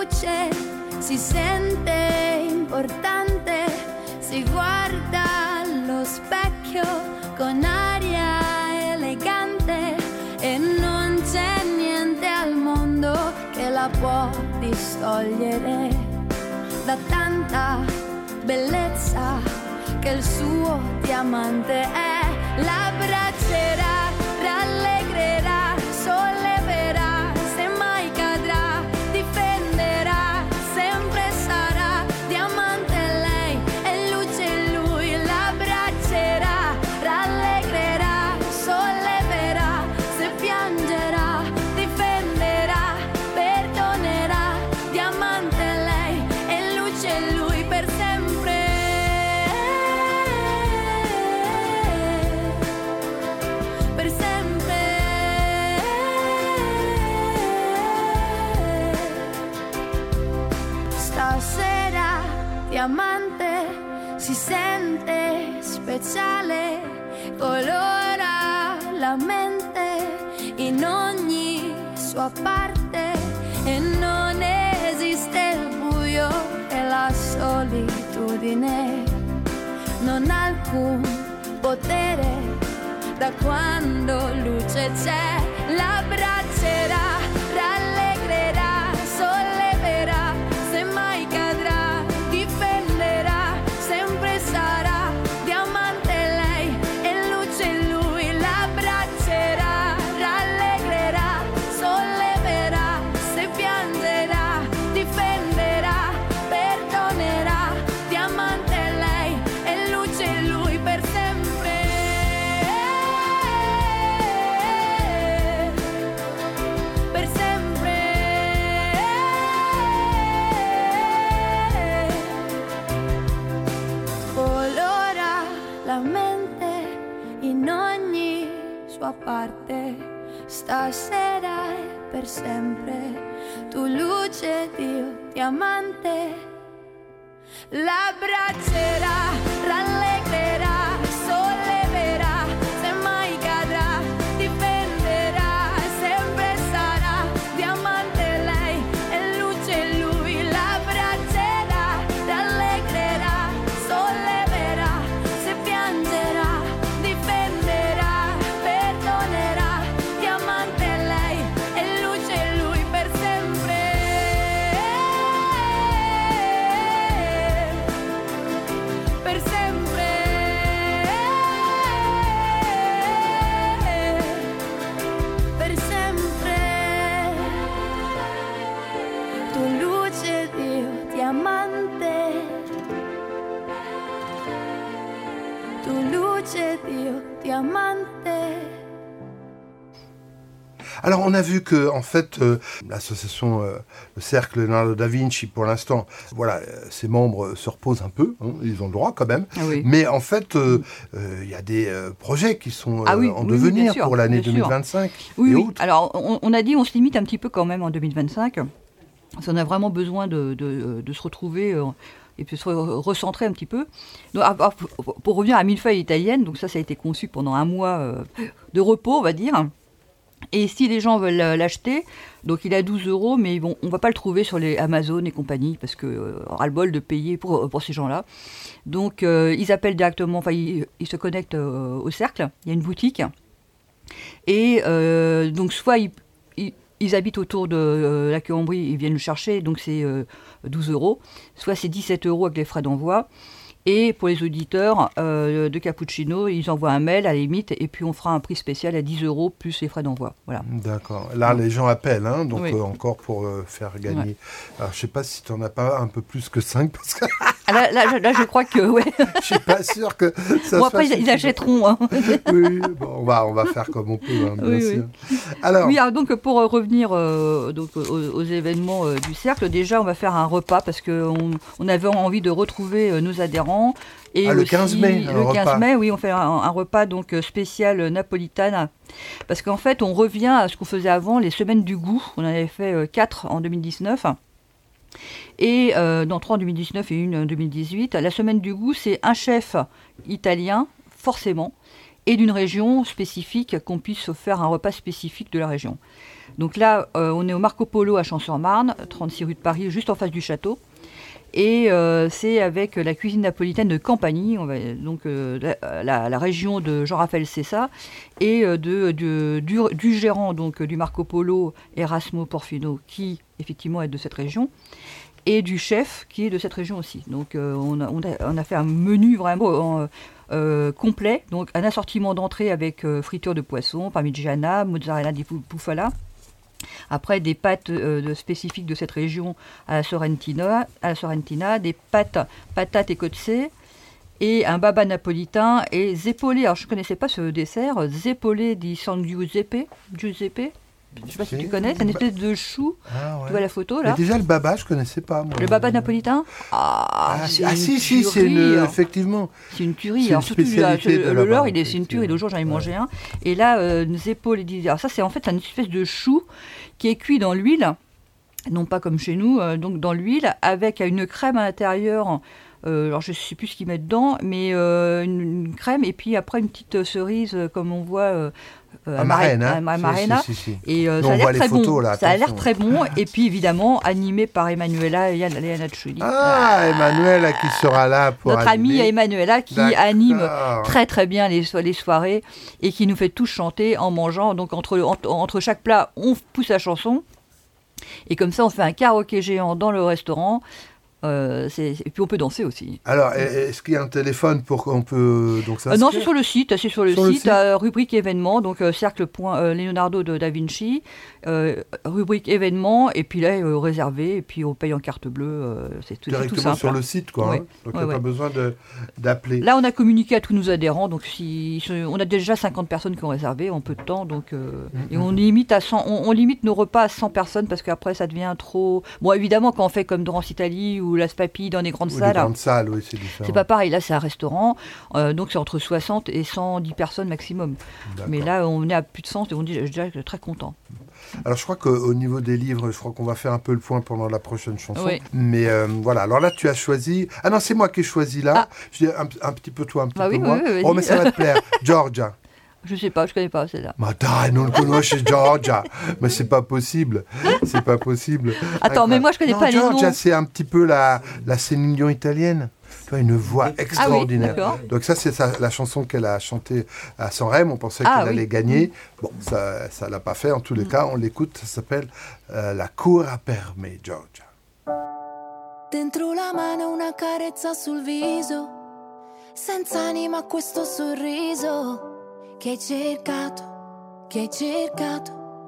Speaker 13: luce, si sente importante, si guarda allo specchio con aria elegante e non c'è niente al mondo che la può distogliere da tanta bellezza che il suo diamante è. L'abbraccerà, rallegrerà, solleverà, se mai cadrà, difenderà, sempre sarà diamante lei e luce lui. L'abbraccerà, rallegrerà, solleverà, se piangerà, difenderà, perdonerà, diamante lei e luce lui per sempre. Per sempre. Stasera diamante si sente speciale, colora la mente in ogni sua parte e non esiste il buio e la solitudine, non ha alcun potere da quando luce c'è. L'abbraccerà, rallegrerà, solleverà, se mai cadrà, difenderà, sempre sarà diamante lei e luce lui. L'abbraccerà, rallegrerà, solleverà, se piangerà, difenderà, perdonerà, diamante lei e luce lui per sempre. Per sempre. Colora la mente in ogni sua parte, stasera e per sempre, tu luce Dio diamante. L'abbraccerà, rallegrerà, solleverà, se mai cadrà, difenderà, sempre sarà diamante lei e luce lui. L'abbraccerà, rallegrerà, solleverà, se piangerà, difenderà, perdonerà, diamante lei e luce lui per sempre. Per sempre. Per sempre. Tu luce Dio diamante. Tu luce Dio diamante.
Speaker 2: Alors on a vu que en fait l'association le cercle Leonardo da Vinci pour l'instant voilà ses membres se reposent un peu hein, ils ont le droit quand même mais en fait il y a des projets qui sont en devenir pour l'année 2025 et autres.
Speaker 9: Alors on a dit on se limite un petit peu quand même en 2025 parce qu'on a vraiment besoin de se retrouver et puis se recentrer un petit peu. Donc, pour revenir à Millefeuille italienne, donc ça a été conçu pendant un mois de repos on va dire. Et si les gens veulent l'acheter, donc il est à 12 €, mais bon, on ne va pas le trouver sur les Amazon et compagnie, parce qu'on aura le bol de payer pour ces gens-là. Donc ils appellent directement, enfin ils se connectent au cercle, il y a une boutique. Et donc soit ils habitent autour de la Queue-en-Brie, ils viennent le chercher, donc c'est 12 €. Soit c'est 17 € avec les frais d'envoi. Et pour les auditeurs de Cappuccino, ils envoient un mail à la limite et puis on fera un prix spécial à 10 € plus les frais d'envoi. Voilà.
Speaker 2: D'accord. Là, les gens appellent, hein, donc encore pour faire gagner. Ouais. Alors, je ne sais pas si tu n'en as pas un peu plus que 5 parce que...
Speaker 9: là, je crois que, ouais.
Speaker 2: Je ne suis pas sûr que ça
Speaker 9: bon, après, ils achèteront. Hein.
Speaker 2: Oui, bon, on va faire comme on peut, hein, bien sûr.
Speaker 9: Alors... Oui, alors, donc pour revenir donc, aux événements du cercle, déjà, on va faire un repas parce qu'on avait envie de retrouver nos adhérents. Et
Speaker 2: le 15 mai,
Speaker 9: le 15 mai, oui, on fait un repas donc spécial napolitane. Parce qu'en fait, on revient à ce qu'on faisait avant, les semaines du goût. On en avait fait 4 en 2019. Et 3 en 2019 et une en 2018. La semaine du goût, c'est un chef italien, forcément. et d'une région spécifique, qu'on puisse faire un repas spécifique de la région. Donc là, on est au Marco Polo à Champs-sur-Marne, 36 rue de Paris, juste en face du château. Et c'est avec la cuisine napolitaine de Campanie, la région de Jean-Raphaël Cessa, et du gérant donc, du Marco Polo, Erasmo Porfino, qui effectivement est de cette région, et du chef qui est de cette région aussi. Donc on a fait un menu vraiment complet, donc un assortiment d'entrées avec friture de poisson, parmigiana, mozzarella di bufala. Après, des pâtes spécifiques de cette région à la Sorrentina, des patates et cozze, et un baba napolitain, et zeppole. Alors, je ne connaissais pas ce dessert, zeppole di San Giuseppe. Je ne sais pas si tu connais, c'est une espèce de chou. Ah, ouais. Tu vois la photo là?
Speaker 2: Mais déjà, le baba, je ne connaissais pas. Moi.
Speaker 9: Le baba napolitain?
Speaker 2: Si, effectivement.
Speaker 9: C'est une tuerie. Alors, surtout, le leur, c'est une tuerie. Le jour, j'en ai mangé un. Et là, zeppole di. Alors, ça, c'est en fait une espèce de chou qui est cuit dans l'huile, non pas comme chez nous, donc dans l'huile, avec une crème à l'intérieur. Alors je ne sais plus ce qu'ils mettent dedans, mais une crème, et puis après une petite cerise, comme on voit
Speaker 2: Amarena.
Speaker 9: Si. Et ça a l'air très bon. Là, ça a l'air très bon, et puis évidemment animé par Emanuela Iannaccioli.
Speaker 2: Emanuela qui sera là pour
Speaker 9: notre amie Emanuela qui anime très très bien les soirées et qui nous fait tous chanter en mangeant. Donc entre chaque plat, on pousse la chanson, et comme ça on fait un karaoké géant dans le restaurant. Et puis on peut danser aussi.
Speaker 2: Alors, est-ce qu'il y a un téléphone pour qu'on peut donc s'inscrire?
Speaker 9: Non, c'est sur le site. Rubrique événements, donc cercle Leonardo da Vinci, rubrique événements, et puis là réservé, et puis on paye en carte bleue. C'est tout
Speaker 2: directement
Speaker 9: simple,
Speaker 2: sur le site, quoi.
Speaker 9: Ouais.
Speaker 2: Hein. Donc il n'y a pas besoin d'appeler.
Speaker 9: Là, on a communiqué à tous nos adhérents, donc on a déjà 50 personnes qui ont réservé en peu de temps, donc et on limite à 100, on limite nos repas à 100 personnes parce qu'après ça devient trop. Bon, évidemment, quand on fait comme Dorance Italie ou Las Papilles dans des grandes salles.
Speaker 2: Des grandes salles, oui, c'est différent.
Speaker 9: C'est pas pareil. Là, c'est un restaurant, donc c'est entre 60 et 110 personnes maximum. D'accord. Mais là, on est à plus de 100 et on dit, je dirais que très content.
Speaker 2: Alors, je crois qu'au niveau des livres, je crois qu'on va faire un peu le point pendant la prochaine chanson.
Speaker 9: Oui.
Speaker 2: Mais voilà. Alors là, tu as choisi. Ah non, c'est moi qui ai choisi là. Je dis un petit peu toi, un petit peu moi.
Speaker 9: Oui,
Speaker 2: mais ça va te plaire. Georgia.
Speaker 9: Je sais pas, je connais pas celle-là.
Speaker 2: Ma dai, non conosce Georgia. Mais c'est pas possible. C'est pas possible.
Speaker 9: Attends, mais moi je connais pas les noms.
Speaker 2: Georgia, c'est un petit peu la Céline Dion italienne. Tu as une voix extraordinaire.
Speaker 9: Ah oui,
Speaker 2: donc ça, c'est la chanson qu'elle a chantée à Sanremo. On pensait qu'elle allait gagner. Bon, ça l'a pas fait. En tous les cas, on l'écoute. Ça s'appelle La cura per me, Georgia.
Speaker 13: Dentro la mano una carezza sul viso, senza anima questo sorriso. Che hai cercato.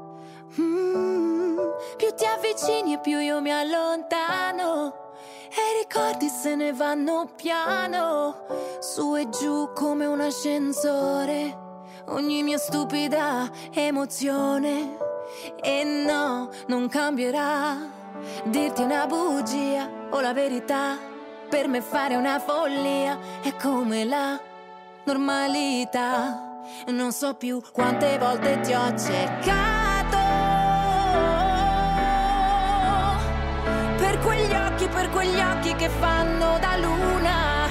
Speaker 13: Più ti avvicini e più io mi allontano, e i ricordi se ne vanno piano, su e giù come un ascensore, ogni mia stupida emozione. E no, non cambierà, dirti una bugia o la verità, per me fare una follia è come la normalità. Non so più quante volte ti ho cercato, per quegli occhi che fanno da luna.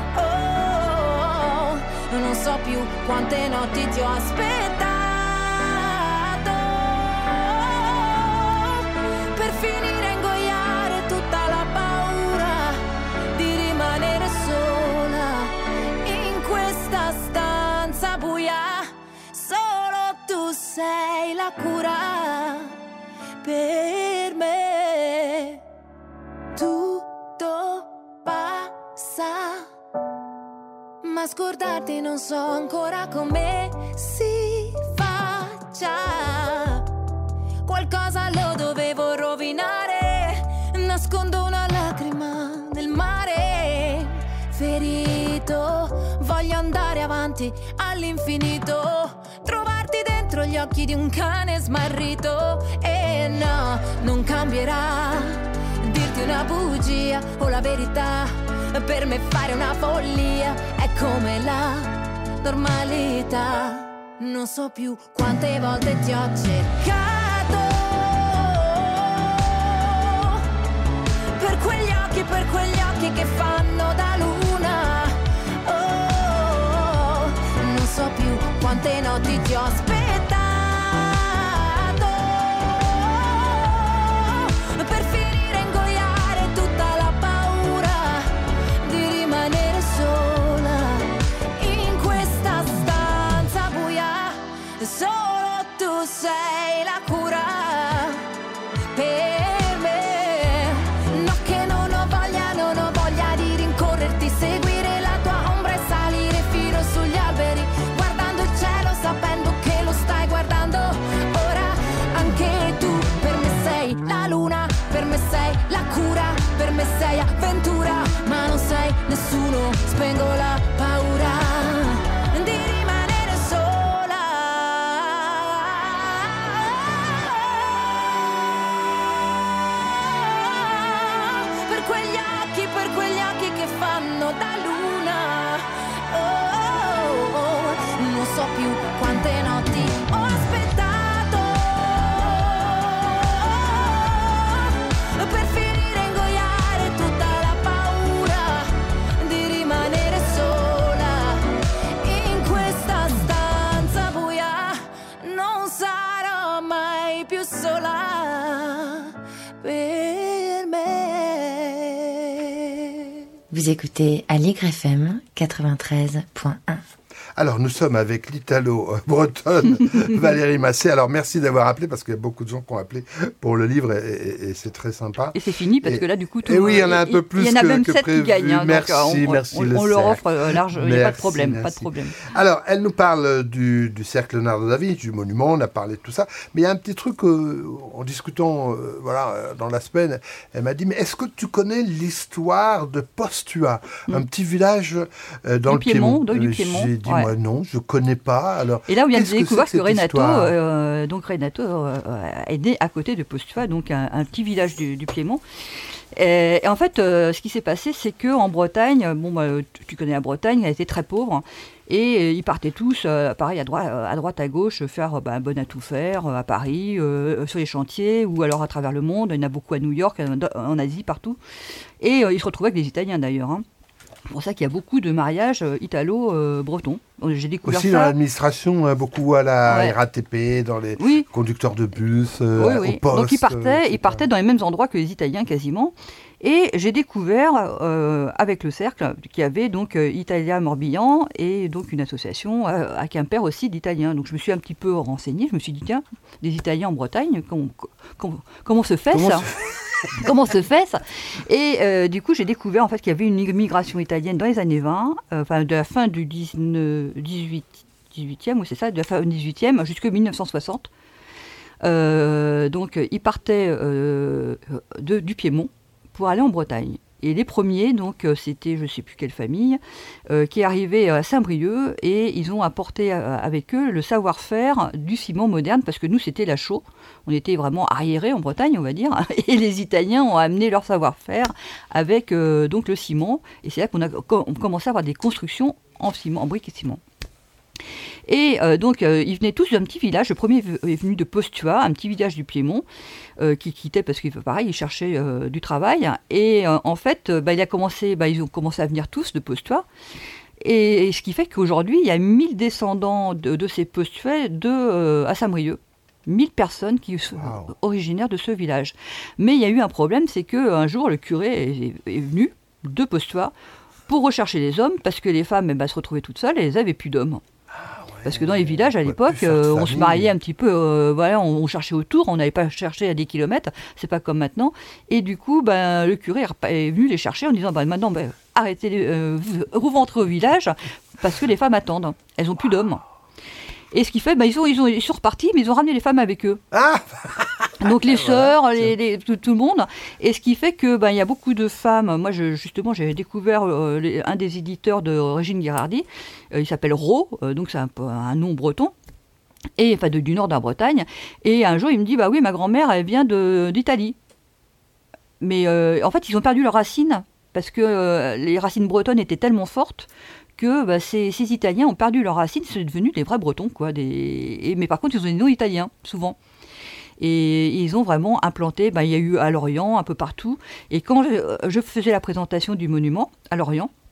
Speaker 13: Oh, non so più quante notti ti ho aspettato, per finire a ingoiare tutta la paura di rimanere sola in questa stanza buia. Solo tu sei la cura per me. Tutto passa, ma scordarti non so ancora come si faccia. Qualcosa lo dovevo rovinare, nascondo una lacrima nel mare. Ferito, voglio andare avanti all'infinito, trovarti dentro gli occhi di un cane smarrito. E no, non cambierà, dirti una bugia o la verità, per me fare una follia è come la normalità. Non so più quante volte ti ho cercato, per quegli occhi che fanno da luna. Oh, non so più ti ho aspettato per finire a ingoiare tutta la paura di rimanere sola in questa stanza buia. Solo tu sei la cura per me. No, che non ho voglia di rincorrerti, seguire la tua ombra e salire fino sugli alberi, guardando il cielo sapendo che lo stai guardando. Ora anche tu per me sei la luna, per me sei la cura, per me sei avventura, ma non sei nessuno, spengo la paura di rimanere sola. Per quegli occhi che fanno da luna. Non so più quante notti ho aspettato per finire a ingoiare tutta la paura di rimanere sola in questa stanza buia. Non sarò mai più sola per me.
Speaker 14: Vous écoutez Aligre FM 93.1.
Speaker 2: Alors, nous sommes avec l'italo-bretonne Valérie Massé. Alors, merci d'avoir appelé, parce qu'il y a beaucoup de gens qui ont appelé pour le livre, et c'est très sympa.
Speaker 9: Et c'est fini, parce que là, du coup,
Speaker 2: tout. Et oui, il y en a un peu plus que prévu.
Speaker 9: Il y en a même 7 qui gagnent. Hein,
Speaker 2: merci,
Speaker 9: donc,
Speaker 2: merci.
Speaker 9: On leur offre large, il n'y a pas de problème, pas de problème.
Speaker 2: Alors, elle nous parle du cercle Leonardo da Vinci, du monument, on a parlé de tout ça. Mais il y a un petit truc, en discutant dans la semaine, elle m'a dit, mais est-ce que tu connais l'histoire de Postua, un petit village dans le Piémont? J'ai dit, moi, non, je ne connais pas. Alors,
Speaker 9: et là, on vient de découvrir que Renato est né à côté de Postua, donc un petit village du Piémont. Et en fait, ce qui s'est passé, c'est qu'en Bretagne, tu connais la Bretagne, elle était très pauvre. Et ils partaient tous, pareil, à droite, à gauche, faire bon à tout faire, à Paris, sur les chantiers, ou alors à travers le monde. Il y en a beaucoup à New York, en Asie, partout. Et ils se retrouvaient avec des Italiens, d'ailleurs. Hein. C'est pour ça qu'il y a beaucoup de mariages italo-bretons. J'ai découvert
Speaker 2: aussi
Speaker 9: ça.
Speaker 2: Dans l'administration, beaucoup à la RATP, dans les conducteurs de bus, au poste.
Speaker 9: Donc ils partaient dans les mêmes endroits que les Italiens quasiment. Et j'ai découvert avec le cercle qu'il y avait donc Italia Morbihan et donc une association à Quimper aussi d'Italiens. Donc je me suis un petit peu renseignée. Je me suis dit tiens, des Italiens en Bretagne, comment se fait ça? Comment se fait ça? Et du coup, j'ai découvert en fait qu'il y avait une immigration italienne dans les années 20, de la fin du 18e, oui c'est ça, de la fin du 18e jusqu'en 1960. Donc, ils partaient du Piémont pour aller en Bretagne. Et les premiers, donc, c'était je ne sais plus quelle famille, qui est arrivée à Saint-Brieuc et ils ont apporté avec eux le savoir-faire du ciment moderne parce que nous, c'était la chaux. On était vraiment arriérés en Bretagne, on va dire. Et les Italiens ont amené leur savoir-faire avec donc le ciment. Et c'est là qu'on a commencé à avoir des constructions en ciment, en briques et ciment. Et donc, ils venaient tous d'un petit village. Le premier est venu de Postua, un petit village du Piémont, qui quittait parce qu'il pareil, ils cherchaient du travail. Et en fait, ils ont commencé à venir tous de Postua. Et ce qui fait qu'aujourd'hui, il y a 1000 descendants de ces Postuais à Saint-Brieuc. 1000 personnes qui sont originaires de ce village. Mais il y a eu un problème, c'est qu'un jour, le curé est venu de Postua pour rechercher les hommes, parce que les femmes se retrouvaient toutes seules et elles n'avaient plus d'hommes. Parce que dans les villages, à l'époque, on se mariait un petit peu, on cherchait autour, on n'allait pas chercher à des kilomètres, c'est pas comme maintenant. Et du coup, le curé est venu les chercher en disant, maintenant, arrêtez, vous rentrez au village, parce que les femmes attendent, elles n'ont plus d'hommes. Et ce qui fait, ils sont repartis, mais ils ont ramené les femmes avec eux. Donc les sœurs, tout le monde. Et ce qui fait que il y a beaucoup de femmes. Moi, j'ai découvert un des éditeurs de Régine Girardi. Il s'appelle Ro, donc c'est un nom breton. Et du nord de la Bretagne. Et un jour, il me dit, oui, ma grand-mère, elle vient d'Italie. Mais en fait, ils ont perdu leurs racines parce que les racines bretonnes étaient tellement fortes que ces Italiens ont perdu leurs racines, c'est devenu des vrais Bretons, quoi. Mais par contre, ils ont des noms italiens, souvent. Et ils ont vraiment implanté, il y a eu à Lorient, un peu partout. Et quand je faisais la présentation du monument à Lorient,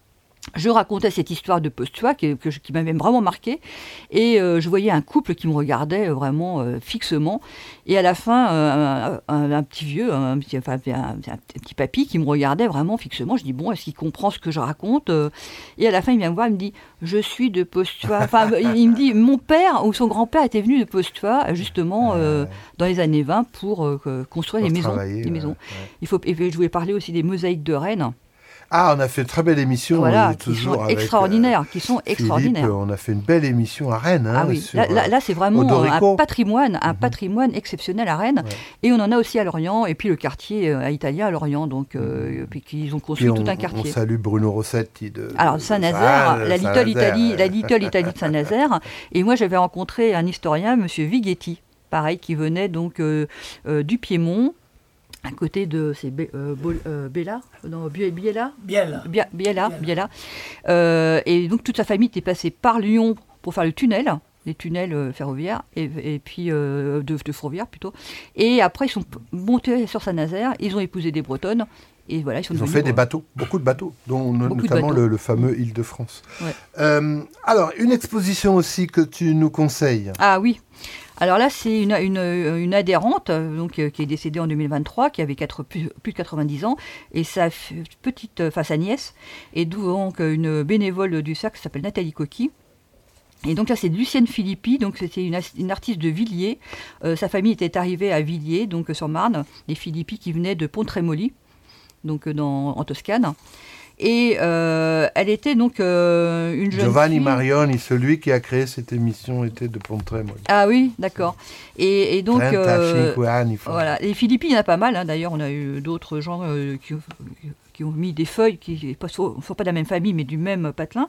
Speaker 9: je racontais cette histoire de post-choix qui m'avait vraiment marqué, et je voyais un couple qui me regardait vraiment fixement, et à la fin un petit vieux, un petit papy qui me regardait vraiment fixement. Je dis bon, est-ce qu'il comprend ce que je raconte? Et à la fin il vient me voir, il me dit je suis de post-choix. Enfin il me dit mon père ou son grand-père était venu de post-choix justement dans les années 20 pour construire les maisons. Et je voulais parler aussi des mosaïques de Rennes.
Speaker 2: Ah, on a fait une très belle émission.
Speaker 9: Voilà,
Speaker 2: toujours
Speaker 9: qui sont extraordinaires.
Speaker 2: Philippe, on a fait une belle émission à Rennes.
Speaker 9: Ah oui, là c'est vraiment un patrimoine exceptionnel à Rennes. Ouais. Et on en a aussi à Lorient, et puis le quartier italien à Lorient, donc puis ils ont construit tout un quartier.
Speaker 2: On salue Bruno Rossetti
Speaker 9: Alors Saint-Nazaire, la Little Italy de Saint-Nazaire. Et moi j'avais rencontré un historien, Monsieur Vighetti, pareil, qui venait donc du Piémont. À côté de Biella. Et donc toute sa famille était passée par Lyon pour faire les tunnels ferroviaires et puis de Fourvière plutôt. Et après ils sont montés sur Saint-Nazaire, ils ont épousé des Bretonnes. Et voilà, ils ont
Speaker 2: fait des bateaux, beaucoup de bateaux, dont notamment le fameux Île-de-France.
Speaker 9: Ouais.
Speaker 2: Alors, une exposition aussi que tu nous conseilles.
Speaker 9: Ah oui. Alors là, c'est une adhérente donc, qui est décédée en 2023, qui avait plus de 90 ans, et sa nièce, et donc une bénévole du cercle qui s'appelle Nathalie Coqui. Et donc là, c'est Lucienne Philippi, donc c'était une artiste de Villiers. Sa famille était arrivée à Villiers, donc sur Marne, les Philippi qui venaient de Pontremoli, donc en Toscane. Et elle était donc une jeune
Speaker 2: Giovanni
Speaker 9: fille.
Speaker 2: Marioni, celui qui a créé cette émission, était de Pontremoli.
Speaker 9: Ah oui, d'accord. Et donc, voilà. Les Philippi, il y en a pas mal. Hein. D'ailleurs, on a eu d'autres gens qui ont mis des feuilles qui ne sont pas de la même famille, mais du même patelin.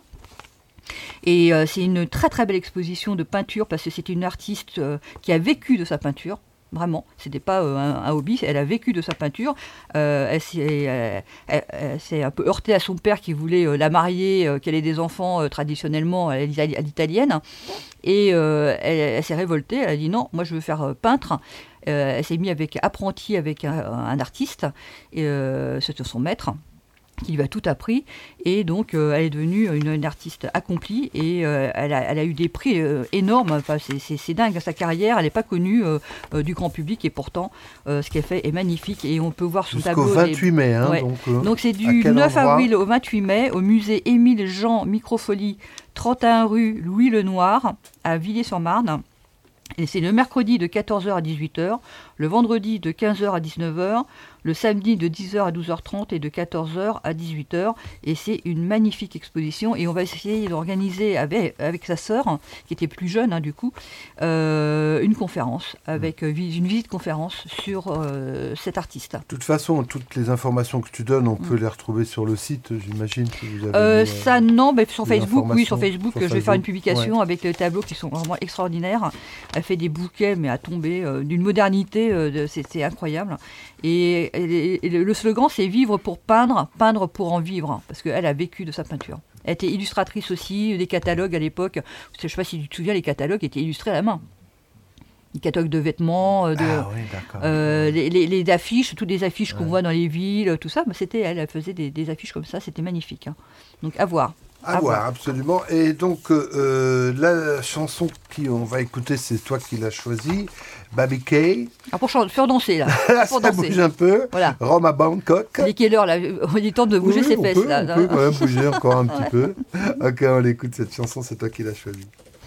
Speaker 9: Et c'est une très très belle exposition de peinture, parce que c'est une artiste qui a vécu de sa peinture. Vraiment, c'était pas un hobby, elle a vécu de sa peinture. Elle s'est un peu heurtée à son père qui voulait la marier, qu'elle ait des enfants traditionnellement à l'italienne. Et elle s'est révoltée, elle a dit non, moi je veux faire peintre. Elle s'est mise apprentie avec un artiste, c'était son maître, qui lui a tout appris, et donc elle est devenue une artiste accomplie, et elle a eu des prix énormes. Enfin, c'est dingue, sa carrière, elle n'est pas connue du grand public, et pourtant ce qu'elle fait est magnifique, et on peut voir son tableau.
Speaker 2: Jusqu'au 28 mai. Hein,
Speaker 9: ouais. Donc c'est du 9 avril au 28 mai, au musée Émile Jean Microfolie, 31 rue Louis Lenoir, à Villiers-sur-Marne. Et c'est le mercredi de 14h à 18h, le vendredi de 15h à 19h, le samedi de 10h à 12h30 et de 14h à 18h. Et c'est une magnifique exposition. Et on va essayer d'organiser avec sa sœur, qui était plus jeune du coup, une conférence, avec une visite conférence sur cet artiste.
Speaker 2: De toute façon, toutes les informations que tu donnes, on peut les retrouver sur le site, j'imagine que vous avez
Speaker 9: ça non, mais sur Facebook, oui, sur Facebook, je vais faire une publication avec les tableaux qui sont vraiment extraordinaires. Elle fait des bouquets, mais à tomber, d'une modernité, c'est incroyable. Et le slogan, c'est « Vivre pour peindre, peindre pour en vivre », parce qu'elle a vécu de sa peinture. Elle était illustratrice aussi, des catalogues à l'époque. Je ne sais pas si tu te souviens, les catalogues étaient illustrés à la main. Les catalogues de vêtements, les affiches, toutes les affiches qu'on voit dans les villes, tout ça, c'était elle faisait des affiches comme ça, c'était magnifique. Hein. Donc à voir.
Speaker 2: À voir, absolument. Et donc, la chanson qu'on va écouter, c'est toi qui l'as choisie, Baby K.
Speaker 9: Ah, pour faire danser, là.
Speaker 2: Pour ça danser. Bouge un peu.
Speaker 9: Voilà.
Speaker 2: Rome à Bangkok.
Speaker 9: Il est quelle heure, là? On est temps de bouger ses fesses, là.
Speaker 2: On peut quand même bouger encore un petit peu. Ok, on écoute cette chanson, c'est toi qui l'as choisie.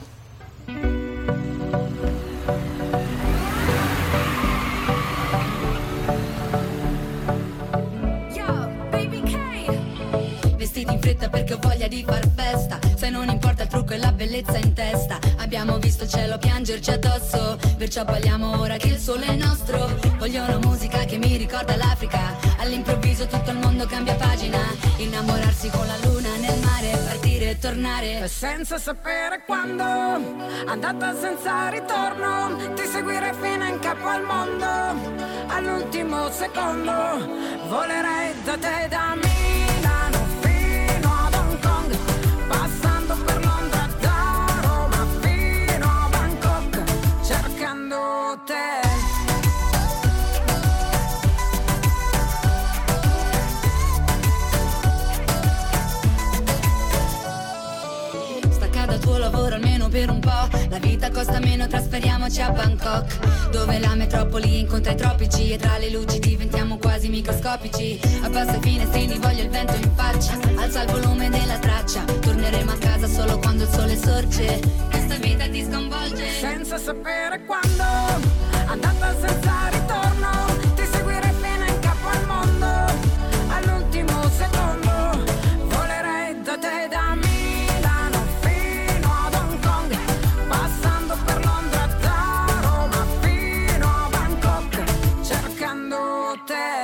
Speaker 15: Perché ho voglia di far festa. Se non importa il trucco e la bellezza in testa. Abbiamo visto il cielo piangerci addosso, perciò balliamo ora che il sole è nostro. Voglio una musica che mi ricorda l'Africa. All'improvviso tutto il mondo cambia pagina. Innamorarsi con la luna nel mare, partire e tornare
Speaker 3: senza sapere quando, andata senza ritorno. Ti seguirei fino in capo al mondo. All'ultimo secondo volerei da te, da Milano fino ad Hong Kong, passando per Londra, da Roma fino a Bangkok, cercando te.
Speaker 15: dopo lavoro almeno per un po'. La vita costa meno, trasferiamoci a Bangkok, dove la metropoli incontra i tropici e tra le luci diventiamo quasi microscopici. Abbasso i finestrini, voglio il vento in faccia, alza il volume della traccia, torneremo a casa solo quando il sole sorge. Questa vita ti sconvolge
Speaker 3: senza sapere quando, andata senza ritorno, ti seguirei fino in capo al mondo, all'ultimo secondo, volerei da te da Milano fino ad Hong Kong, passando per Londra da Roma fino a Bangkok, cercando te.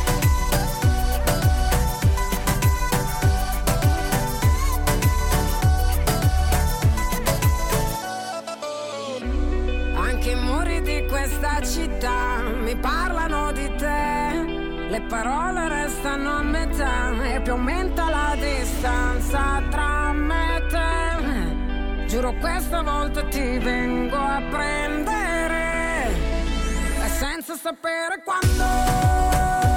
Speaker 3: Anche i muri di questa città mi parlano di te, le parole restano a metà e più aumenta la distanza tra me e te. Giuro questa volta ti vengo a prendere e senza sapere quando.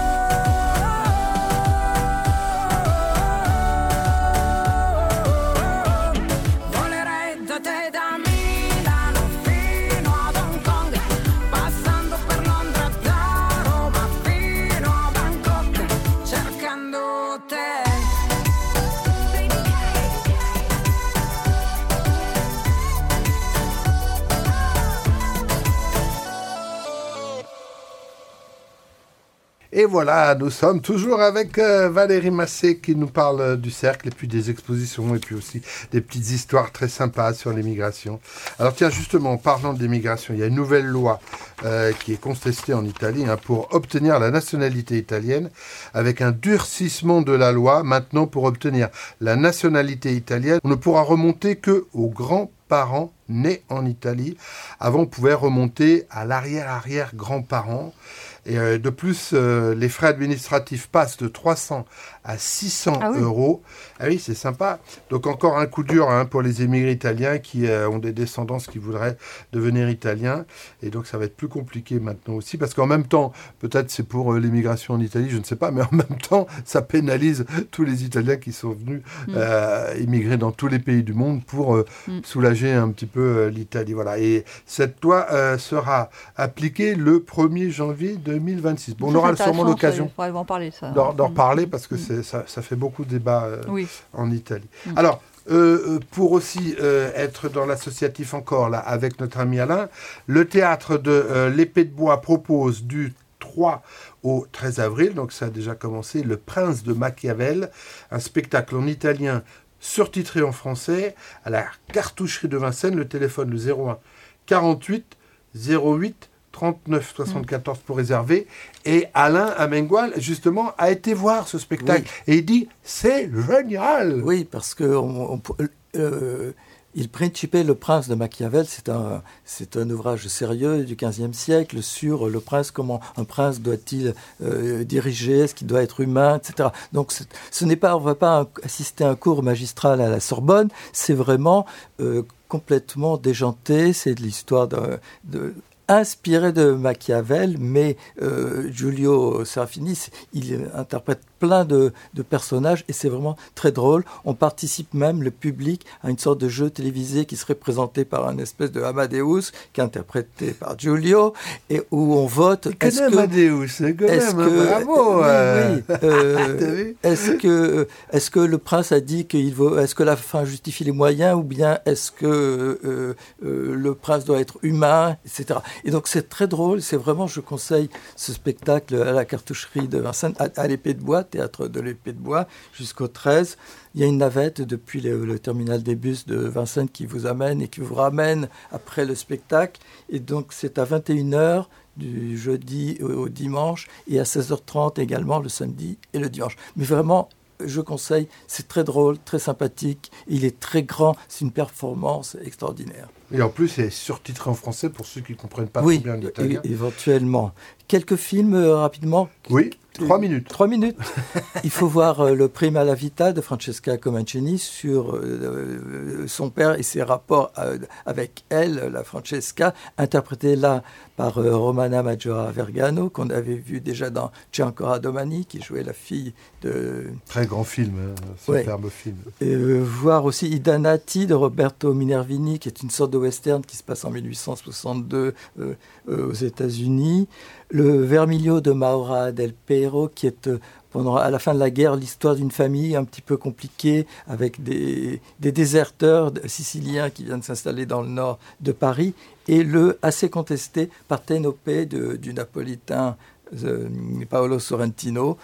Speaker 2: Et voilà, nous sommes toujours avec Valérie Massé qui nous parle du cercle et puis des expositions et puis aussi des petites histoires très sympas sur l'immigration. Alors tiens, justement, parlant de l'immigration, il y a une nouvelle loi qui est contestée en Italie pour obtenir la nationalité italienne, avec un durcissement de la loi. Maintenant, pour obtenir la nationalité italienne, on ne pourra remonter qu'aux grands-parents nés en Italie. Avant, on pouvait remonter à l'arrière-arrière-grands-parents. Et de plus, les frais administratifs passent de 300 à 600 euros. Ah oui, c'est sympa. Donc encore un coup dur pour les émigrés italiens qui ont des descendants qui voudraient devenir italiens. Et donc ça va être plus compliqué maintenant aussi. Parce qu'en même temps, peut-être c'est pour l'immigration en Italie, je ne sais pas. Mais en même temps, ça pénalise tous les Italiens qui sont venus immigrer dans tous les pays du monde pour soulager un petit peu l'Italie. Voilà. Et cette loi sera appliquée le 1er janvier 2026. Bon, on aura sûrement l'occasion d'en reparler parce que ça fait beaucoup de débats en Italie. Alors, pour aussi être dans l'associatif encore, là, avec notre ami Alain, le théâtre de l'Épée de Bois propose du 3 au 13 avril, donc ça a déjà commencé, Le Prince de Machiavel, un spectacle en italien surtitré en français, à la cartoucherie de Vincennes, le téléphone le 01 48 08 39 74 pour réserver. Et Alain Amengual, justement, a été voir ce spectacle. Oui. Et il dit, c'est génial.
Speaker 16: Oui, parce que Il Principe, le prince de Machiavel, c'est un ouvrage sérieux du XVe siècle sur le prince, comment un prince doit-il diriger, est-ce qu'il doit être humain, etc. Donc on ne va pas assister à un cours magistral à la Sorbonne, c'est vraiment complètement déjanté, c'est de l'histoire inspiré de Machiavel, mais Giulio Serafini, il interprète plein de personnages et c'est vraiment très drôle. On participe même, le public, à une sorte de jeu télévisé qui serait présenté par un espèce de Amadeus, qui est interprété par Giulio, et où on vote.
Speaker 2: Amadeus, c'est quand même, bravo.
Speaker 16: Est-ce que le prince a dit est-ce que la fin justifie les moyens, ou bien est-ce que le prince doit être humain, etc. Et donc c'est très drôle, c'est vraiment, je conseille ce spectacle à la cartoucherie de Vincennes, à l'Épée de Bois, théâtre de l'Épée de Bois, jusqu'au 13. Il y a une navette depuis le terminal des bus de Vincennes qui vous amène et qui vous ramène après le spectacle. Et donc c'est à 21h du jeudi au dimanche et à 16h30 également le samedi et le dimanche. Mais vraiment, je conseille, c'est très drôle, très sympathique, il est très grand, c'est une performance extraordinaire.
Speaker 2: Et en plus, c'est surtitré en français pour ceux qui ne comprennent pas très bien l'italien.
Speaker 16: Oui, éventuellement. Quelques films rapidement.
Speaker 2: Oui. 3 minutes.
Speaker 16: 3 minutes. Il faut voir le Prima la Vita de Francesca Comencini sur son père et ses rapports avec elle, la Francesca, interprétée là par Romana Maggiora Vergano, qu'on avait vu déjà dans C'è ancora domani, qui jouait la fille de...
Speaker 2: Très grand film, superbe film.
Speaker 16: Et voir aussi Ida Nati de Roberto Minervini, qui est une sorte de western qui se passe en 1862 aux États-Unis. Le Vermiglio de Maura del Peiro, qui est à la fin de la guerre l'histoire d'une famille un petit peu compliquée avec des déserteurs siciliens qui viennent s'installer dans le nord de Paris, et le assez contesté Partenope du napolitain Paolo Sorrentino.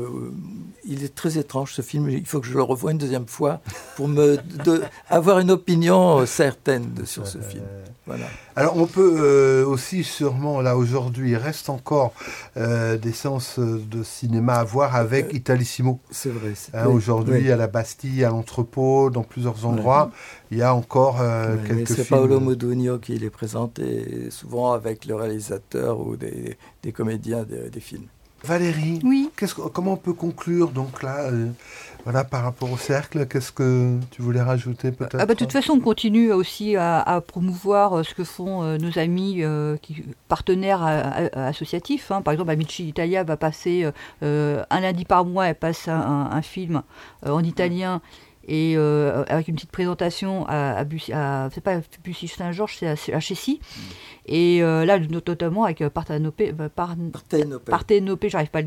Speaker 16: Il est très étrange ce film, il faut que je le revoie une deuxième fois pour avoir une opinion certaine sur ce film. Voilà.
Speaker 2: Alors on peut aussi sûrement, là aujourd'hui, il reste encore des séances de cinéma à voir avec Italissimo.
Speaker 16: C'est vrai.
Speaker 2: Aujourd'hui, à la Bastille, à l'entrepôt, dans plusieurs endroits, il y a encore quelques films.
Speaker 16: C'est Paolo Modugno qui les présente, et souvent avec le réalisateur ou des comédiens des films.
Speaker 2: Valérie, comment on peut conclure donc là voilà, par rapport au cercle, qu'est-ce que tu voulais rajouter peut-être?
Speaker 9: De toute façon, on continue aussi à promouvoir ce que font nos amis partenaires associatifs. Par exemple, Amici d'Italia va passer un lundi par mois, elle passe un film en italien. Et avec une petite présentation c'est pas Bussy-Saint-Georges, c'est à Chessy. Et là, notamment avec Partenope, j'arrive pas à le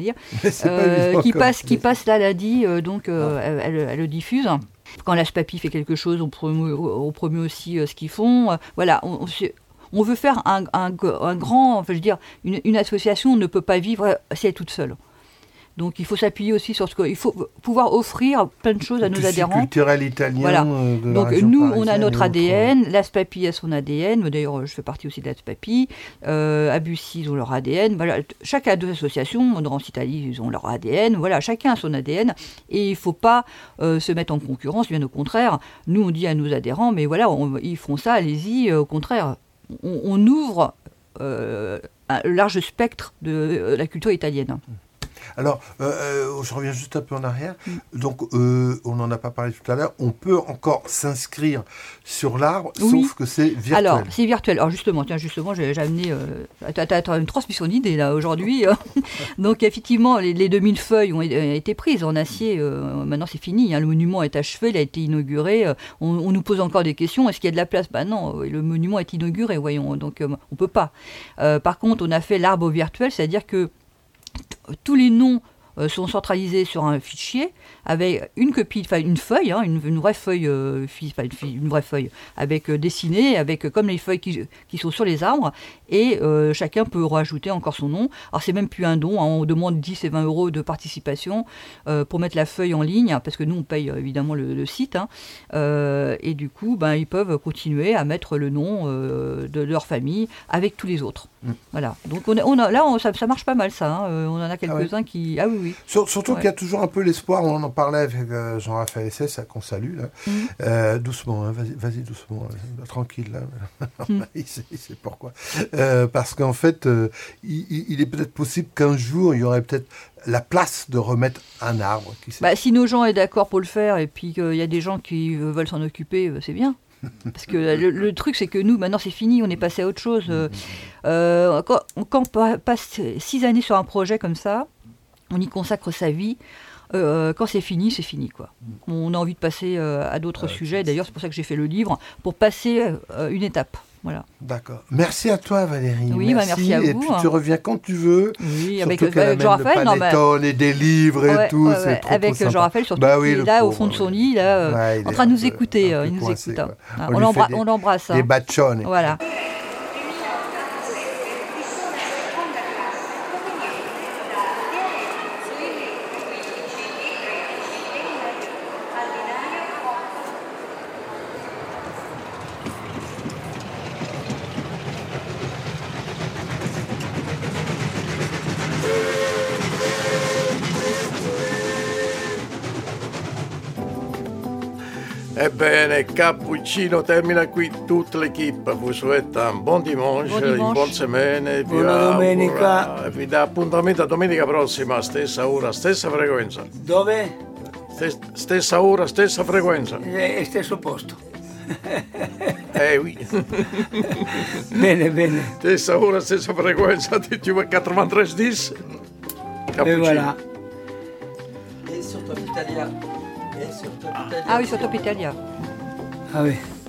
Speaker 9: dire, qui passe là lundi, donc elle le diffuse. Quand l'As Papy fait quelque chose, on promeut aussi ce qu'ils font. Voilà, on veut faire un grand, enfin, je veux dire, une association ne peut pas vivre si elle est toute seule. Donc il faut s'appuyer aussi sur il faut pouvoir offrir plein de choses à nos adhérents.
Speaker 2: Culturel italien.
Speaker 9: Voilà.
Speaker 2: De la
Speaker 9: donc
Speaker 2: région
Speaker 9: nous,
Speaker 2: parisienne,
Speaker 9: on a notre ADN, l'As Papy a son ADN. D'ailleurs, je fais partie aussi de l'As Papy. À Bussy, ils ont leur ADN. Voilà. Chacun a deux associations. Dans Italie, ils ont leur ADN. Voilà, chacun a son ADN. Et il ne faut pas se mettre en concurrence. Bien au contraire, nous on dit à nos adhérents, mais voilà, ils font ça, allez-y. Au contraire, on ouvre un large spectre de la culture italienne.
Speaker 2: Alors, je reviens juste un peu en arrière. Donc, on n'en a pas parlé tout à l'heure. On peut encore s'inscrire sur l'arbre, sauf que c'est virtuel.
Speaker 9: Alors, c'est virtuel. Alors, justement, j'ai amené... T'as une transmission d'idées, là, aujourd'hui. Donc, effectivement, les 2000 feuilles ont été prises en acier. Maintenant, c'est fini. Le monument est achevé, il a été inauguré. On nous pose encore des questions. Est-ce qu'il y a de la place? Non, le monument est inauguré, voyons. Donc, on ne peut pas. Par contre, on a fait l'arbre virtuel, c'est-à-dire que tous les noms sont centralisés sur un fichier avec une copie, enfin une feuille, une vraie feuille, une vraie feuille avec dessinée, avec comme les feuilles qui sont sur les arbres, et chacun peut rajouter encore son nom. Alors c'est même plus un don, on demande 10 et 20 euros de participation pour mettre la feuille en ligne, parce que nous on paye évidemment le site, et du coup ils peuvent continuer à mettre le nom de leur famille avec tous les autres. Voilà. Donc ça marche pas mal ça. On en a quelques-uns qui. Ah oui.
Speaker 2: Surtout qu'il y a toujours un peu l'espoir. On en parlait avec Jean-Raphaël Essès, qu'on salue là. Doucement, vas-y doucement, tranquille là. Il sait pourquoi. Parce qu'en fait, il est peut-être possible qu'un jour il y aurait peut-être la place de remettre un arbre.
Speaker 9: Si nos gens sont d'accord pour le faire et puis qu'il y a des gens qui veulent s'en occuper, c'est bien. Parce que le truc, c'est que nous, maintenant, c'est fini, on est passé à autre chose. Quand on passe 6 années sur un projet comme ça, on y consacre sa vie. Quand c'est fini, quoi. On a envie de passer à d'autres sujets. D'ailleurs, c'est pour ça que j'ai fait le livre, pour passer une étape. Voilà.
Speaker 2: D'accord. Merci à toi, Valérie.
Speaker 9: Oui, merci à vous.
Speaker 2: Et puis tu reviens quand tu veux.
Speaker 9: Oui, avec
Speaker 2: Jean-Raphaël. Et des livres et tout. C'est trop
Speaker 9: avec Jean-Raphaël, surtout, qui est là, au fond de son lit, là, en train de nous écouter. Il nous écoute. On l'embrasse.
Speaker 2: Des baccioni.
Speaker 9: Voilà.
Speaker 17: Ebbene, Cappuccino termina qui. Toute l'équipe vous souhaite un bon dimanche, une bonne semaine.
Speaker 6: Buona domenica.
Speaker 17: Vi dà appuntamento a domenica prossima, stessa ora, stessa frequenza.
Speaker 6: Dove?
Speaker 17: Stessa ora, stessa frequenza.
Speaker 6: Stesso posto.
Speaker 17: Oui.
Speaker 6: Bene.
Speaker 17: Stessa ora, stessa frequenza, tu veux 93-10.
Speaker 6: Et voilà.
Speaker 16: Et sur Top Italia.
Speaker 9: Ah oui, sur Top Italia.
Speaker 6: Ah oui.